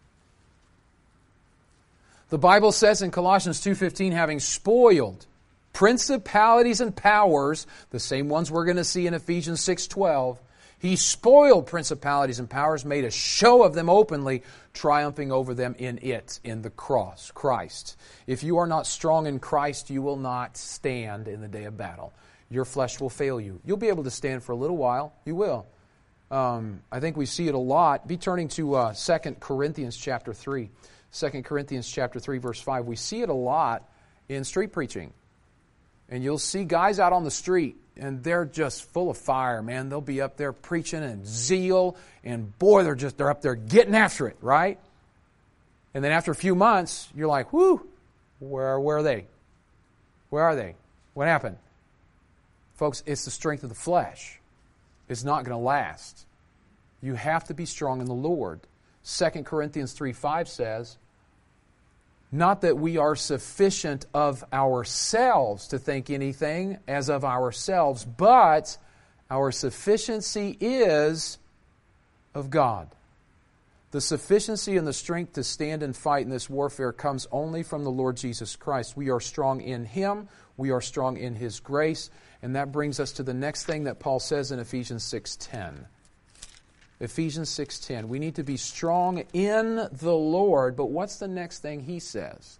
The Bible says in Colossians 2:15, having spoiled principalities and powers, the same ones we're going to see in Ephesians 6:12, he spoiled principalities and powers, made a show of them openly, triumphing over them in the cross, Christ. If you are not strong in Christ, you will not stand in the day of battle. Your flesh will fail you. You'll be able to stand for a little while. You will. I think we see it a lot. Be turning to 2 Corinthians chapter 3. 2 Corinthians chapter 3, verse 5. We see it a lot in street preaching. And you'll see guys out on the street, and they're just full of fire, man. They'll be up there preaching and zeal, and boy, they're up there getting after it, right? And then after a few months, you're like, whoo, where are they? Where are they? What happened? Folks, it's the strength of the flesh. It's not going to last. You have to be strong in the Lord. 2 Corinthians 3:5 says, not that we are sufficient of ourselves to think anything as of ourselves, but our sufficiency is of God. The sufficiency and the strength to stand and fight in this warfare comes only from the Lord Jesus Christ. We are strong in Him. We are strong in His grace. And that brings us to the next thing that Paul says in Ephesians 6:10. Ephesians 6:10. We need to be strong in the Lord. But what's the next thing he says?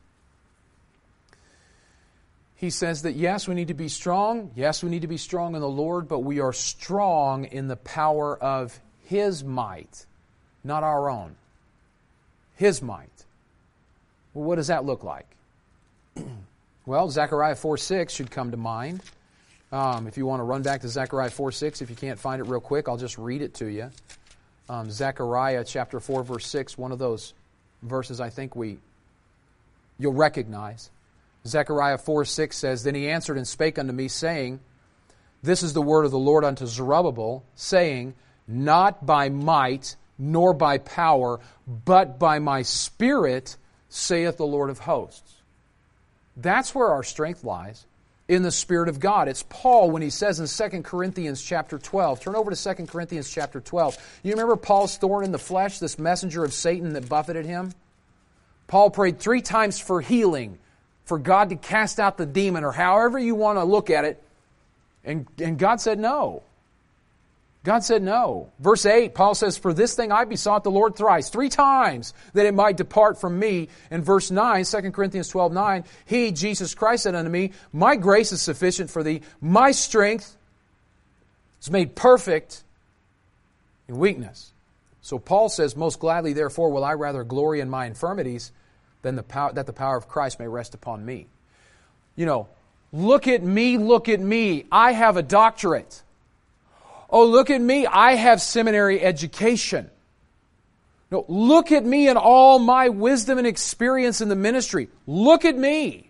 He says that yes, we need to be strong. Yes, we need to be strong in the Lord, but we are strong in the power of His might. Not our own. His might. Well, what does that look like? Well, Zechariah 4:6 should come to mind. If you want to run back to Zechariah 4:6, if you can't find it real quick, I'll just read it to you. Zechariah chapter 4, verse 6, one of those verses I think you'll recognize. Zechariah 4:6 says, Then he answered and spake unto me, saying, This is the word of the Lord unto Zerubbabel, saying, Not by might, nor by power, but by my Spirit, saith the Lord of hosts. That's where our strength lies, in the Spirit of God. It's Paul when he says in 2 Corinthians chapter 12. Turn over to 2 Corinthians chapter 12. You remember Paul's thorn in the flesh, this messenger of Satan that buffeted him? Paul prayed 3 times for healing, for God to cast out the demon, or however you want to look at it. And God said no. God said no. Verse 8, Paul says, For this thing I besought the Lord thrice, 3 times, that it might depart from me. And verse 9, 2 Corinthians 12:9, He, Jesus Christ, said unto me, My grace is sufficient for thee. My strength is made perfect in weakness. So Paul says, Most gladly, therefore, will I rather glory in my infirmities than that the power of Christ may rest upon me. You know, look at me, look at me. I have a doctorate. Oh, look at me, I have seminary education. No, look at me and all my wisdom and experience in the ministry. Look at me.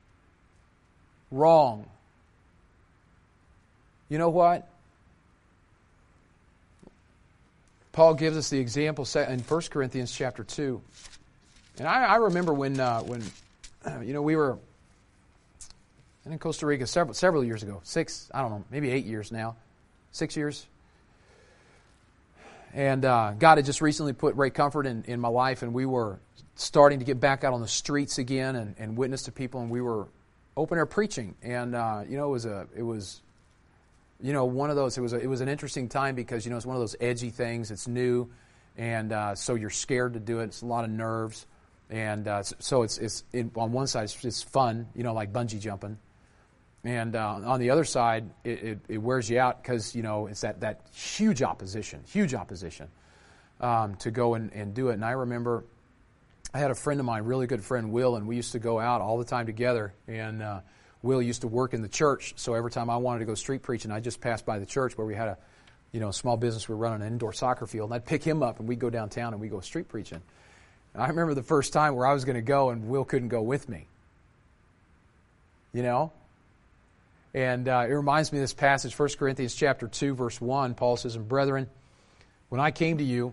Wrong. You know what? Paul gives us the example in 1 Corinthians chapter 2. And I remember when we were in Costa Rica several years ago. 6, I don't know, maybe 8 years now. 6 years. And God had just recently put Ray Comfort in my life, and we were starting to get back out on the streets again and witness to people, and we were open air preaching. And it was one of those. It was an interesting time because it's one of those edgy things. It's new, and so you're scared to do it. It's a lot of nerves, and so it's on one side it's fun, like bungee jumping. And on the other side, it wears you out because, it's that huge opposition to go and do it. And I remember I had a friend of mine, really good friend, Will, and we used to go out all the time together. And Will used to work in the church, so every time I wanted to go street preaching, I just passed by the church where we had a small business. We were running an indoor soccer field, and I'd pick him up, and we'd go downtown and we'd go street preaching. And I remember the first time where I was going to go, and Will couldn't go with me. And it reminds me of this passage, 1 Corinthians chapter 2, verse 1. Paul says, And brethren, when I came to you,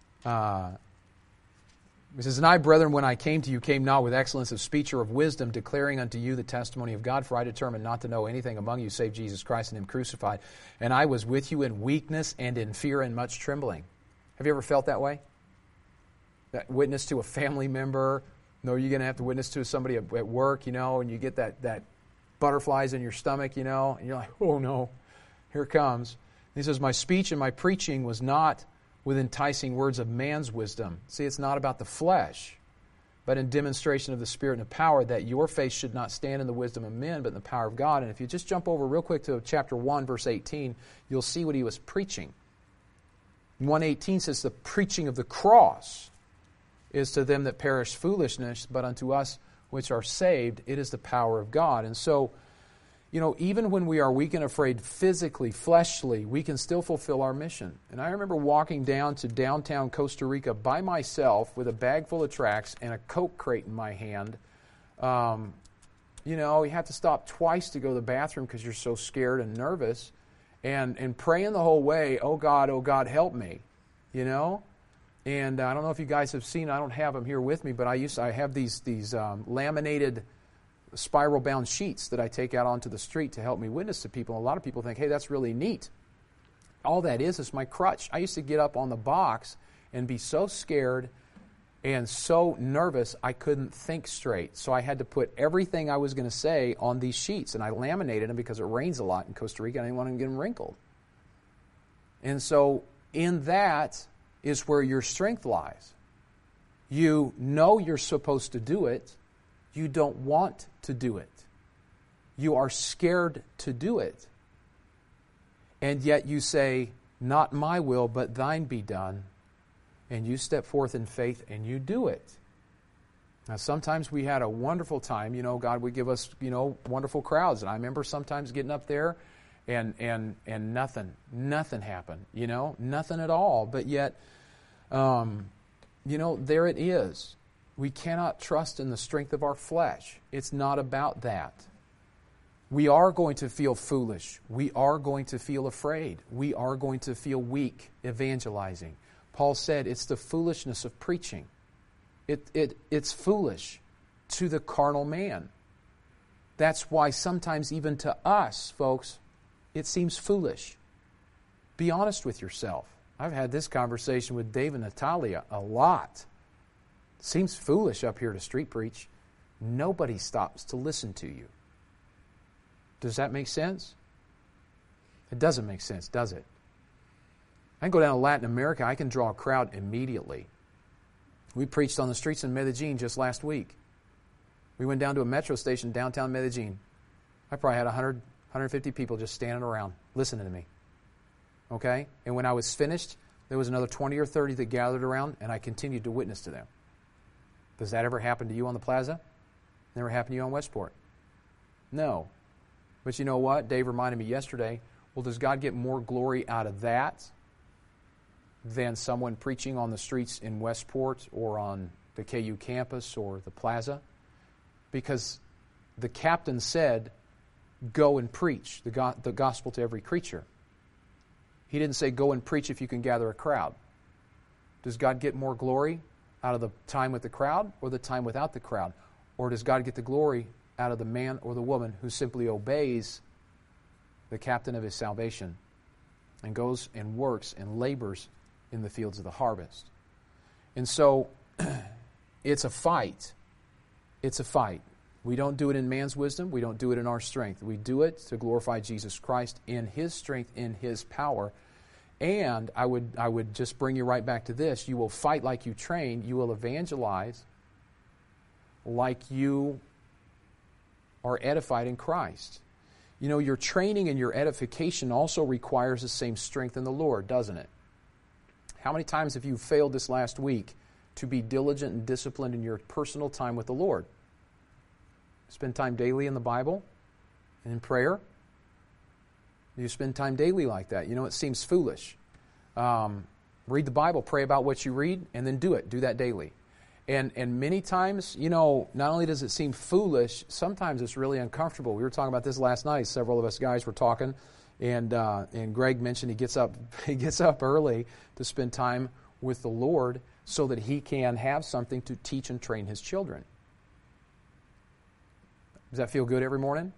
he says, And I, brethren, when I came to you, came not with excellence of speech or of wisdom, declaring unto you the testimony of God, for I determined not to know anything among you save Jesus Christ and Him crucified. And I was with you in weakness and in fear and much trembling. Have you ever felt that way? That witness to a family member? No, you're going to have to witness to somebody at work, and you get that butterflies in your stomach, and you're like, oh no, here it comes. And he says, My speech and my preaching was not with enticing words of man's wisdom. See, it's not about the flesh, but in demonstration of the Spirit and of power, that your faith should not stand in the wisdom of men, but in the power of God. And if you just jump over real quick to chapter 1, verse 18, you'll see what he was preaching. 1:18 says, The preaching of the cross is to them that perish foolishness, but unto us which are saved, it is the power of God. And so, even when we are weak and afraid physically, fleshly, we can still fulfill our mission. And I remember walking down to downtown Costa Rica by myself with a bag full of tracts and a Coke crate in my hand. You have to stop twice to go to the bathroom because you're so scared and nervous, and praying the whole way, oh God, help me. you know. And I don't know if you guys have seen, I don't have them here with me, but I have these laminated spiral-bound sheets that I take out onto the street to help me witness to people. A lot of people think, hey, that's really neat. All that is my crutch. I used to get up on the box and be so scared and so nervous I couldn't think straight. So I had to put everything I was going to say on these sheets, and I laminated them because it rains a lot in Costa Rica, and I didn't want to get them wrinkled. And so in that is where your strength lies. You know you're supposed to do it. You don't want to do it. You are scared to do it. And yet you say, not my will, but thine be done. And you step forth in faith and you do it. Now, sometimes we had a wonderful time. You know, God would give us, wonderful crowds. And I remember sometimes getting up there and nothing happened. Nothing at all. But yet, there it is. We cannot trust in the strength of our flesh. It's not about that. We are going to feel foolish. We are going to feel afraid. We are going to feel weak evangelizing. Paul said it's the foolishness of preaching. It's foolish to the carnal man. That's why sometimes even to us, folks, it seems foolish. Be honest with yourself. I've had this conversation with Dave and Natalia a lot. It seems foolish up here to street preach. Nobody stops to listen to you. Does that make sense? It doesn't make sense, does it? I can go down to Latin America. I can draw a crowd immediately. We preached on the streets in Medellin just last week. We went down to a metro station downtown Medellin. I probably had 100, 150 people just standing around listening to me. Okay? And when I was finished, there was another 20 or 30 that gathered around, and I continued to witness to them. Does that ever happen to you on the plaza? Never happened to you on Westport? No. But you know what? Dave reminded me yesterday, well, does God get more glory out of that than someone preaching on the streets in Westport or on the KU campus or the plaza? Because the captain said, go and preach the gospel to every creature. He didn't say, go and preach if you can gather a crowd. Does God get more glory out of the time with the crowd or the time without the crowd? Or does God get the glory out of the man or the woman who simply obeys the captain of his salvation and goes and works and labors in the fields of the harvest? And so it's a fight. It's a fight. We don't do it in man's wisdom. We don't do it in our strength. We do it to glorify Jesus Christ in His strength, in His power. And I would just bring you right back to this. You will fight like you train. You will evangelize like you are edified in Christ. Your training and your edification also requires the same strength in the Lord, doesn't it? How many times have you failed this last week to be diligent and disciplined in your personal time with the Lord? Spend time daily in the Bible and in prayer? You spend time daily like that. It seems foolish. Read the Bible, pray about what you read, and then do it. Do that daily. And many times, not only does it seem foolish, sometimes it's really uncomfortable. We were talking about this last night. Several of us guys were talking, and Greg mentioned he gets up early to spend time with the Lord so that he can have something to teach and train his children. Does that feel good every morning?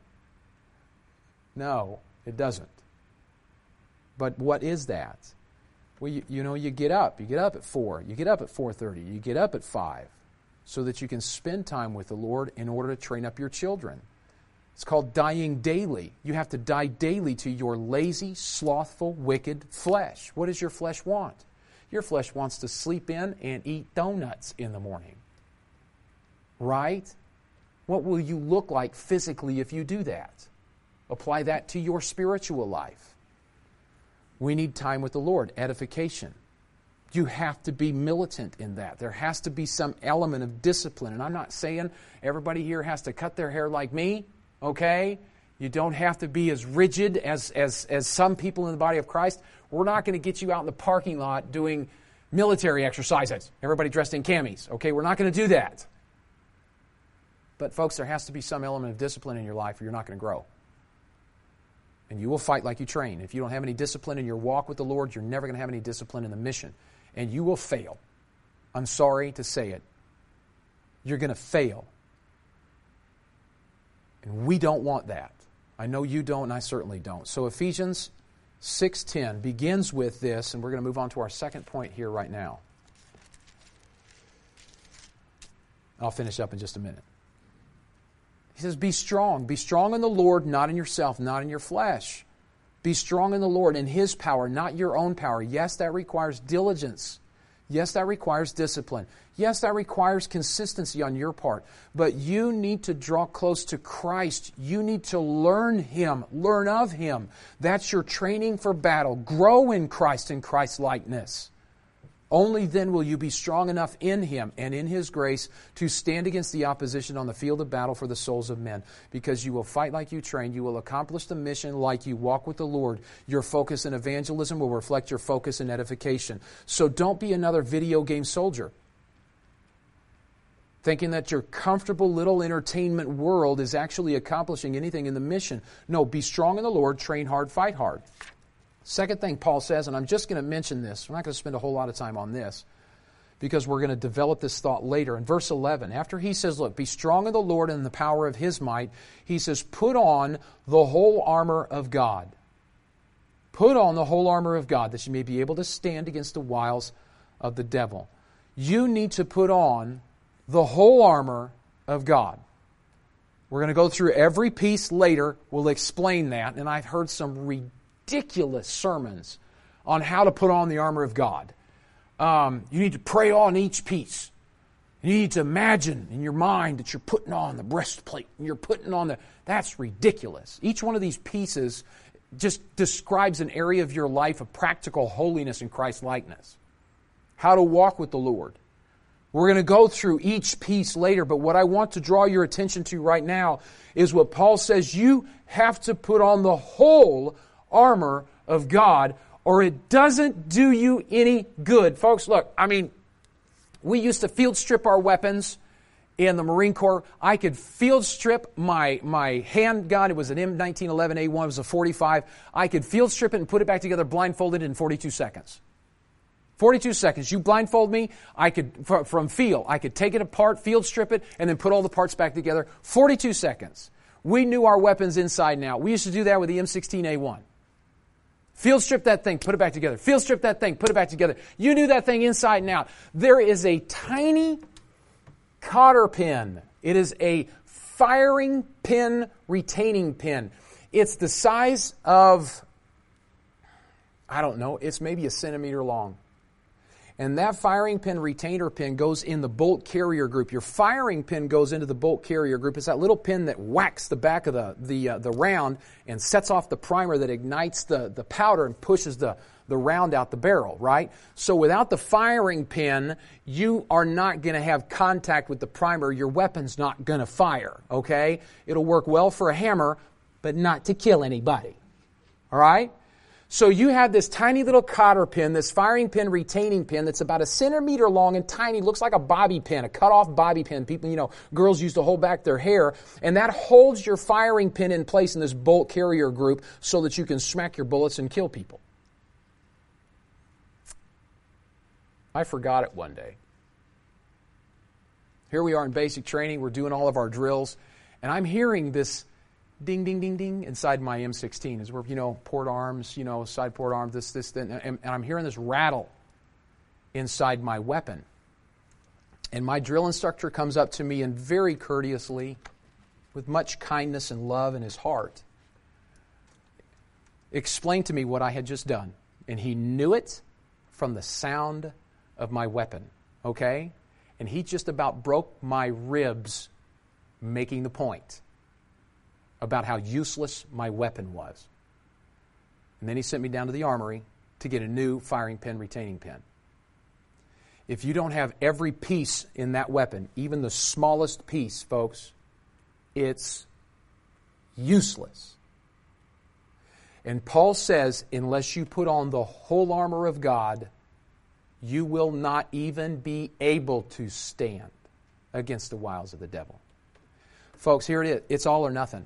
No, it doesn't. But what is that? Well, you get up. You get up at 4. You get up at 4:30. You get up at 5 so that you can spend time with the Lord in order to train up your children. It's called dying daily. You have to die daily to your lazy, slothful, wicked flesh. What does your flesh want? Your flesh wants to sleep in and eat donuts in the morning. Right? What will you look like physically if you do that? Apply that to your spiritual life. We need time with the Lord, edification. You have to be militant in that. There has to be some element of discipline. And I'm not saying everybody here has to cut their hair like me, okay? You don't have to be as rigid as some people in the body of Christ. We're not going to get you out in the parking lot doing military exercises. Everybody dressed in camis, okay? We're not going to do that. But folks, there has to be some element of discipline in your life or you're not going to grow. And you will fight like you train. If you don't have any discipline in your walk with the Lord, you're never going to have any discipline in the mission. and you will fail. I'm sorry to say it. You're going to fail. And we don't want that. I know you don't, and I certainly don't. So Ephesians 6:10 begins with this, and we're going to move on to our second point here right now. I'll finish up in just a minute. He says, be strong. Be strong in the Lord, not in yourself, not in your flesh. Be strong in the Lord, in His power, not your own power. Yes, that requires diligence. Yes, that requires discipline. Yes, that requires consistency on your part. But you need to draw close to Christ. You need to learn Him, learn of Him. That's your training for battle. Grow in Christ and Christ's likeness. Only then will you be strong enough in Him and in His grace to stand against the opposition on the field of battle for the souls of men. Because you will fight like you train. You will accomplish the mission like you walk with the Lord. Your focus in evangelism will reflect your focus in edification. So don't be another video game soldier, thinking that your comfortable little entertainment world is actually accomplishing anything in the mission. No, be strong in the Lord, train hard, fight hard. Second thing Paul says, and I'm just going to mention this. We're not going to spend a whole lot of time on this because we're going to develop this thought later. In verse 11, after he says, look, be strong in the Lord and in the power of His might, he says, put on the whole armor of God. Put on the whole armor of God that you may be able to stand against the wiles of the devil. You need to put on the whole armor of God. We're going to go through every piece later. We'll explain that. And I've heard some ridiculous sermons on how to put on the armor of God. You need to pray on each piece. You need to imagine in your mind that you're putting on the breastplate and you're putting on the... That's ridiculous. Each one of these pieces just describes an area of your life of practical holiness and Christ-likeness. How to walk with the Lord. We're going to go through each piece later, but what I want to draw your attention to right now is what Paul says. You have to put on the whole armor of God, or it doesn't do you any good. Folks, look, we used to field strip our weapons in the Marine Corps. I could field strip my handgun. It was an M1911A1. It was a .45. I could field strip it and put it back together blindfolded in 42 seconds. 42 seconds. You blindfold me, I could, from feel, I could take it apart, field strip it, and then put all the parts back together. 42 seconds. We knew our weapons inside and out. We used to do that with the M16A1. Field strip that thing, put it back together. Field strip that thing, put it back together. You knew that thing inside and out. There is a tiny cotter pin. It is a firing pin retaining pin. It's the size of, it's maybe a centimeter long. And that firing pin retainer pin goes in the bolt carrier group. Your firing pin goes into the bolt carrier group. It's that little pin that whacks the back of the round and sets off the primer that ignites the powder and pushes the round out the barrel, right? So without the firing pin, you are not going to have contact with the primer. Your weapon's not going to fire, okay? It'll work well for a hammer, but not to kill anybody, all right? So you have this tiny little cotter pin, this firing pin retaining pin that's about a centimeter long and tiny, looks like a bobby pin, a cut-off bobby pin. People, girls used to hold back their hair. And that holds your firing pin in place in this bolt carrier group so that you can smack your bullets and kill people. I forgot it one day. Here we are in basic training. We're doing all of our drills. And I'm hearing this ding, ding, ding, ding inside my M16 as we're, port arms, side port arms, this, and I'm hearing this rattle inside my weapon. And my drill instructor comes up to me and very courteously, with much kindness and love in his heart, explained to me what I had just done. And he knew it from the sound of my weapon, okay? And he just about broke my ribs making the point about how useless my weapon was. And then he sent me down to the armory to get a new firing pin retaining pin. If you don't have every piece in that weapon, even the smallest piece, folks, it's useless. And Paul says, unless you put on the whole armor of God, you will not even be able to stand against the wiles of the devil. Folks, here it is. It's all or nothing.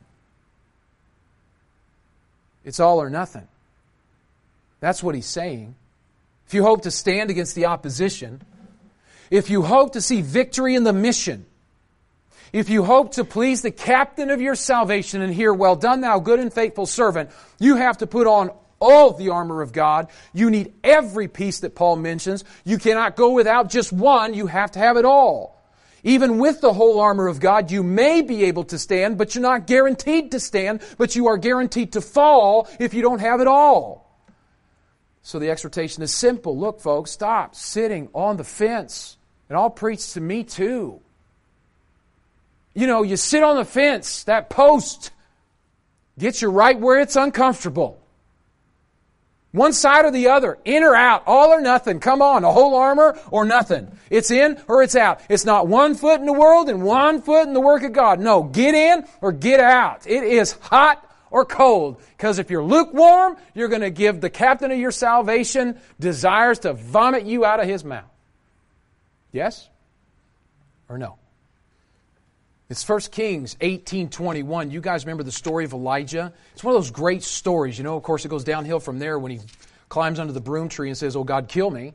It's all or nothing. That's what he's saying. if you hope to stand against the opposition, if you hope to see victory in the mission, if you hope to please the captain of your salvation and hear, "Well done, thou good and faithful servant," you have to put on all the armor of God. You need every piece that Paul mentions. You cannot go without just one. You have to have it all. Even with the whole armor of God, you may be able to stand, but you're not guaranteed to stand, but you are guaranteed to fall if you don't have it all. So the exhortation is simple. Look, folks, stop sitting on the fence. And I'll preach to me too. You know, you sit on the fence, that post gets you right where it's uncomfortable. One side or the other, in or out, all or nothing. Come on, the whole armor or nothing. It's in or it's out. It's not 1 foot in the world and 1 foot in the work of God. No, get in or get out. It is hot or cold. Because if you're lukewarm, you're going to give the captain of your salvation desires to vomit you out of his mouth. Yes or no? It's 1 Kings 18:21. You guys remember the story of Elijah? It's one of those great stories. You know, of course, it goes downhill from there when he climbs under the broom tree and says, "Oh, God, kill me."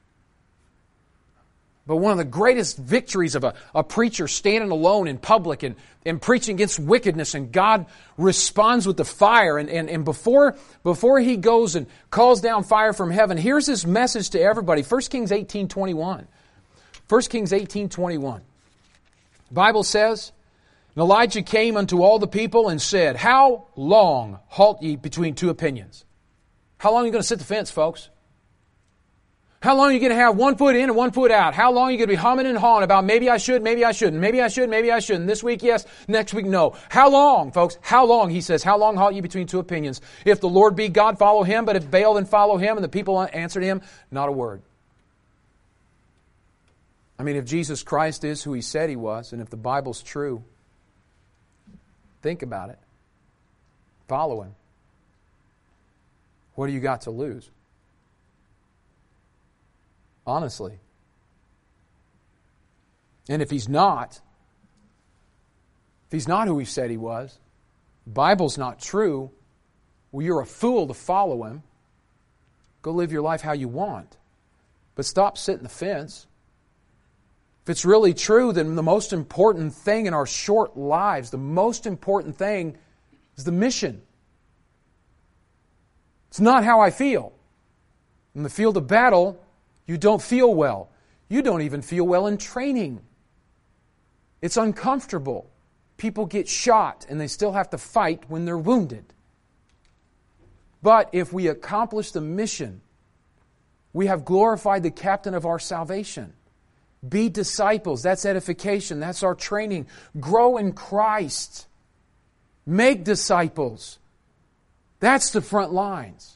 But one of the greatest victories of a preacher standing alone in public and preaching against wickedness, and God responds with the fire. And before he goes and calls down fire from heaven, here's his message to everybody. 1 Kings 18:21. 1 Kings 18:21. The Bible says, "And Elijah came unto all the people and said, How long halt ye between two opinions?" How long are you going to sit the fence, folks? How long are you going to have 1 foot in and 1 foot out? How long are you going to be humming and hawing about maybe I should, maybe I shouldn't, maybe I should, maybe I shouldn't. This week, yes. Next week, no. How long, folks? How long? He says, "How long halt ye between two opinions? If the Lord be God, follow Him. But if Baal, then follow him." And the people answered him, not a word. I mean, if Jesus Christ is who He said He was, and if the Bible's true, think about it. Follow Him. What do you got to lose? Honestly. And if He's not who He said He was, the Bible's not true, well, you're a fool to follow Him. Go live your life how you want. But stop sitting the fence. If it's really true, then the most important thing in our short lives, the most important thing is the mission. It's not how I feel. In the field of battle, you don't feel well. You don't even feel well in training. It's uncomfortable. People get shot and they still have to fight when they're wounded. But if we accomplish the mission, we have glorified the captain of our salvation. Be disciples. That's edification. That's our training. Grow in Christ. Make disciples. That's the front lines.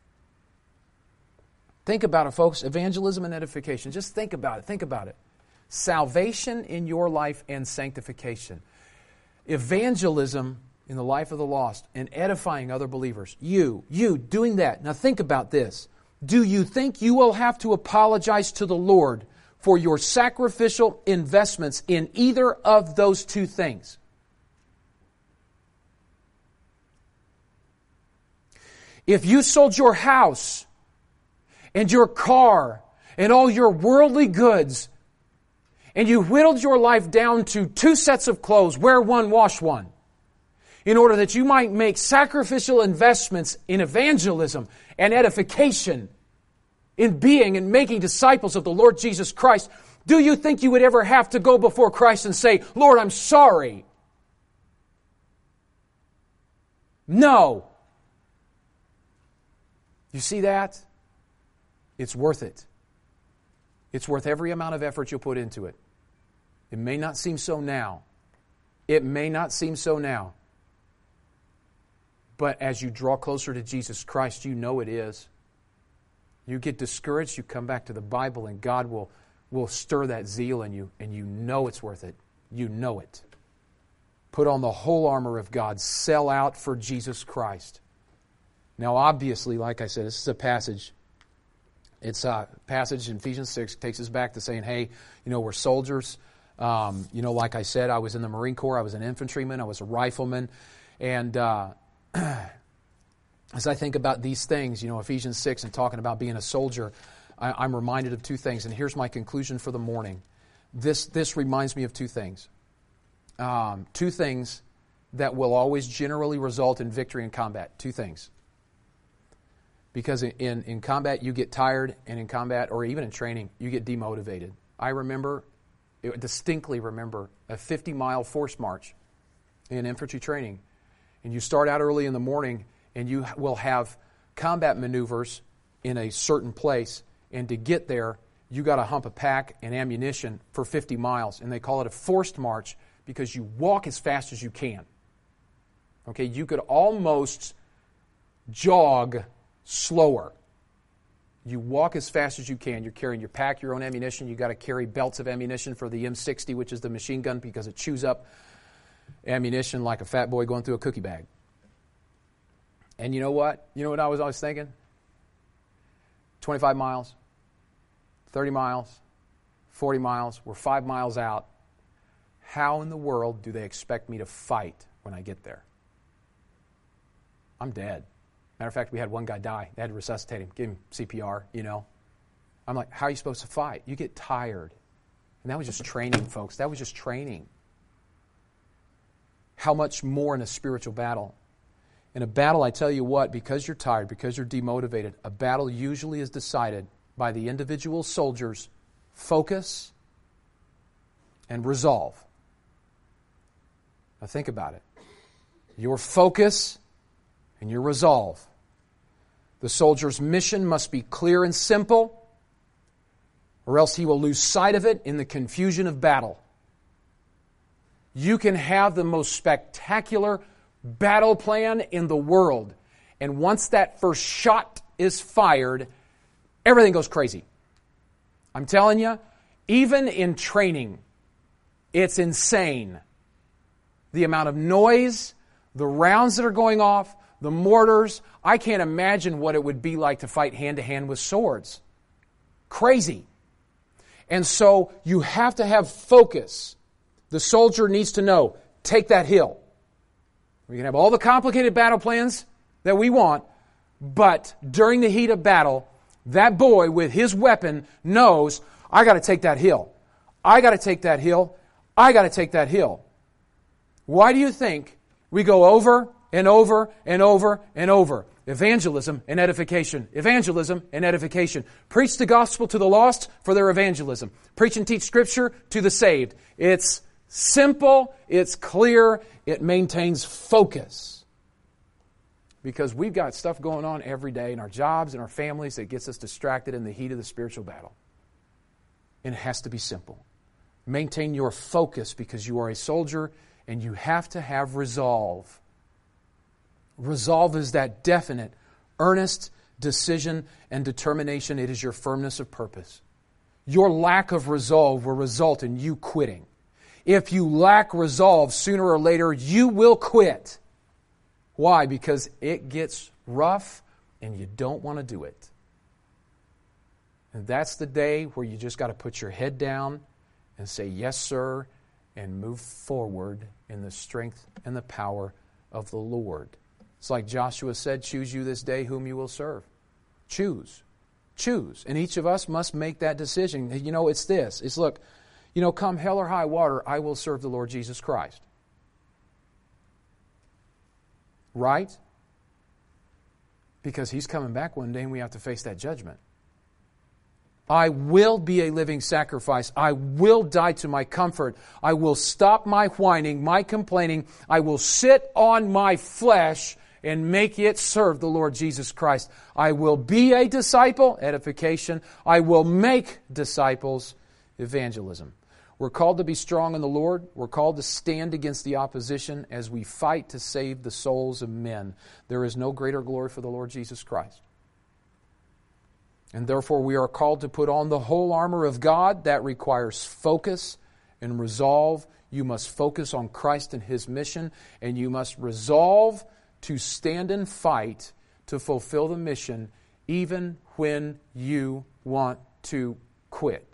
Think about it, folks. Evangelism and edification. Just think about it. Think about it. Salvation in your life and sanctification. Evangelism in the life of the lost and edifying other believers. You doing that. Now think about this. Do you think you will have to apologize to the Lord for your sacrificial investments in either of those two things? If you sold your house and your car and all your worldly goods and you whittled your life down to 2 sets of clothes, wear one, wash one, in order that you might make sacrificial investments in evangelism and edification, in being and making disciples of the Lord Jesus Christ, do you think you would ever have to go before Christ and say, "Lord, I'm sorry"? No. You see that? It's worth it. It's worth every amount of effort you'll put into it. It may not seem so now. It may not seem so now. But as you draw closer to Jesus Christ, you know it is. You get discouraged, you come back to the Bible, and God will stir that zeal in you, and you know it's worth it. You know it. Put on the whole armor of God. Sell out for Jesus Christ. Now, obviously, like I said, this is a passage. It's a passage in Ephesians 6 takes us back to saying, hey, we're soldiers. Like I said, I was in the Marine Corps. I was an infantryman. I was a rifleman. And as I think about these things, Ephesians 6 and talking about being a soldier, I'm reminded of two things, and here's my conclusion for the morning. This reminds me of two things. Two things that will always generally result in victory in combat. Two things. Because in combat, you get tired, and in combat, or even in training, you get demotivated. I distinctly remember a 50-mile force march in infantry training. And you start out early in the morning, and you will have combat maneuvers in a certain place. And to get there, you got to hump a pack and ammunition for 50 miles. And they call it a forced march because you walk as fast as you can. Okay, you could almost jog slower. You walk as fast as you can. You're carrying your pack, your own ammunition. You've got to carry belts of ammunition for the M60, which is the machine gun, because it chews up ammunition like a fat boy going through a cookie bag. And you know what? You know what I was always thinking? 25 miles, 30 miles, 40 miles. We're 5 miles out. How in the world do they expect me to fight when I get there? I'm dead. Matter of fact, we had one guy die. They had to resuscitate him, give him CPR, I'm like, how are you supposed to fight? You get tired. And that was just training, folks. That was just training. How much more in a spiritual battle? In a battle, I tell you what, because you're tired, because you're demotivated, a battle usually is decided by the individual soldier's focus and resolve. Now think about it. Your focus and your resolve. The soldier's mission must be clear and simple, or else he will lose sight of it in the confusion of battle. You can have the most spectacular battle plan in the world, and once that first shot is fired, everything goes crazy. I'm telling you, even in training, it's insane. The amount of noise, the rounds that are going off, the mortars. I can't imagine what it would be like to fight hand-to-hand with swords. Crazy. And so you have to have focus. The soldier needs to know, take that hill. We can have all the complicated battle plans that we want, but during the heat of battle, that boy with his weapon knows, I got to take that hill. I got to take that hill. I got to take that hill. Why do you think we go over and over and over and over? Evangelism and edification. Evangelism and edification. Preach the gospel to the lost for their evangelism. Preach and teach Scripture to the saved. It's simple, it's clear, it maintains focus. Because we've got stuff going on every day in our jobs and our families that gets us distracted in the heat of the spiritual battle. And it has to be simple. Maintain your focus because you are a soldier and you have to have resolve. Resolve is that definite, earnest decision and determination. It is your firmness of purpose. Your lack of resolve will result in you quitting. If you lack resolve, sooner or later, you will quit. Why? Because it gets rough and you don't want to do it. And that's the day where you just got to put your head down and say, yes, sir, and move forward in the strength and the power of the Lord. It's like Joshua said, choose you this day whom you will serve. Choose. Choose. And each of us must make that decision. It's this. It's look, come hell or high water, I will serve the Lord Jesus Christ. Right? Because He's coming back one day and we have to face that judgment. I will be a living sacrifice. I will die to my comfort. I will stop my whining, my complaining. I will sit on my flesh and make it serve the Lord Jesus Christ. I will be a disciple, edification. I will make disciples, evangelism. We're called to be strong in the Lord. We're called to stand against the opposition as we fight to save the souls of men. There is no greater glory for the Lord Jesus Christ. And therefore we are called to put on the whole armor of God. That requires focus and resolve. You must focus on Christ and His mission, and you must resolve to stand and fight to fulfill the mission even when you want to quit.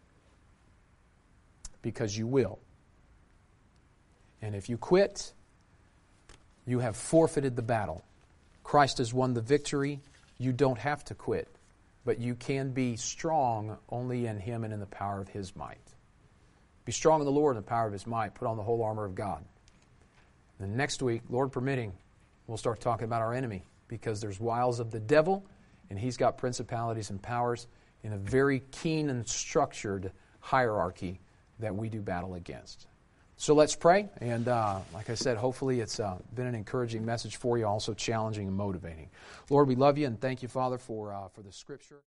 Because you will. And if you quit, you have forfeited the battle. Christ has won the victory. You don't have to quit. but you can be strong only in Him and in the power of His might. Be strong in the Lord and the power of His might. Put on the whole armor of God. And next week, Lord permitting, we'll start talking about our enemy, because there's wiles of the devil, and he's got principalities and powers in a very keen and structured hierarchy that we do battle against. So let's pray, and like I said, hopefully it's been an encouraging message for you, also challenging and motivating. Lord, we love you and thank you, Father, for the Scripture.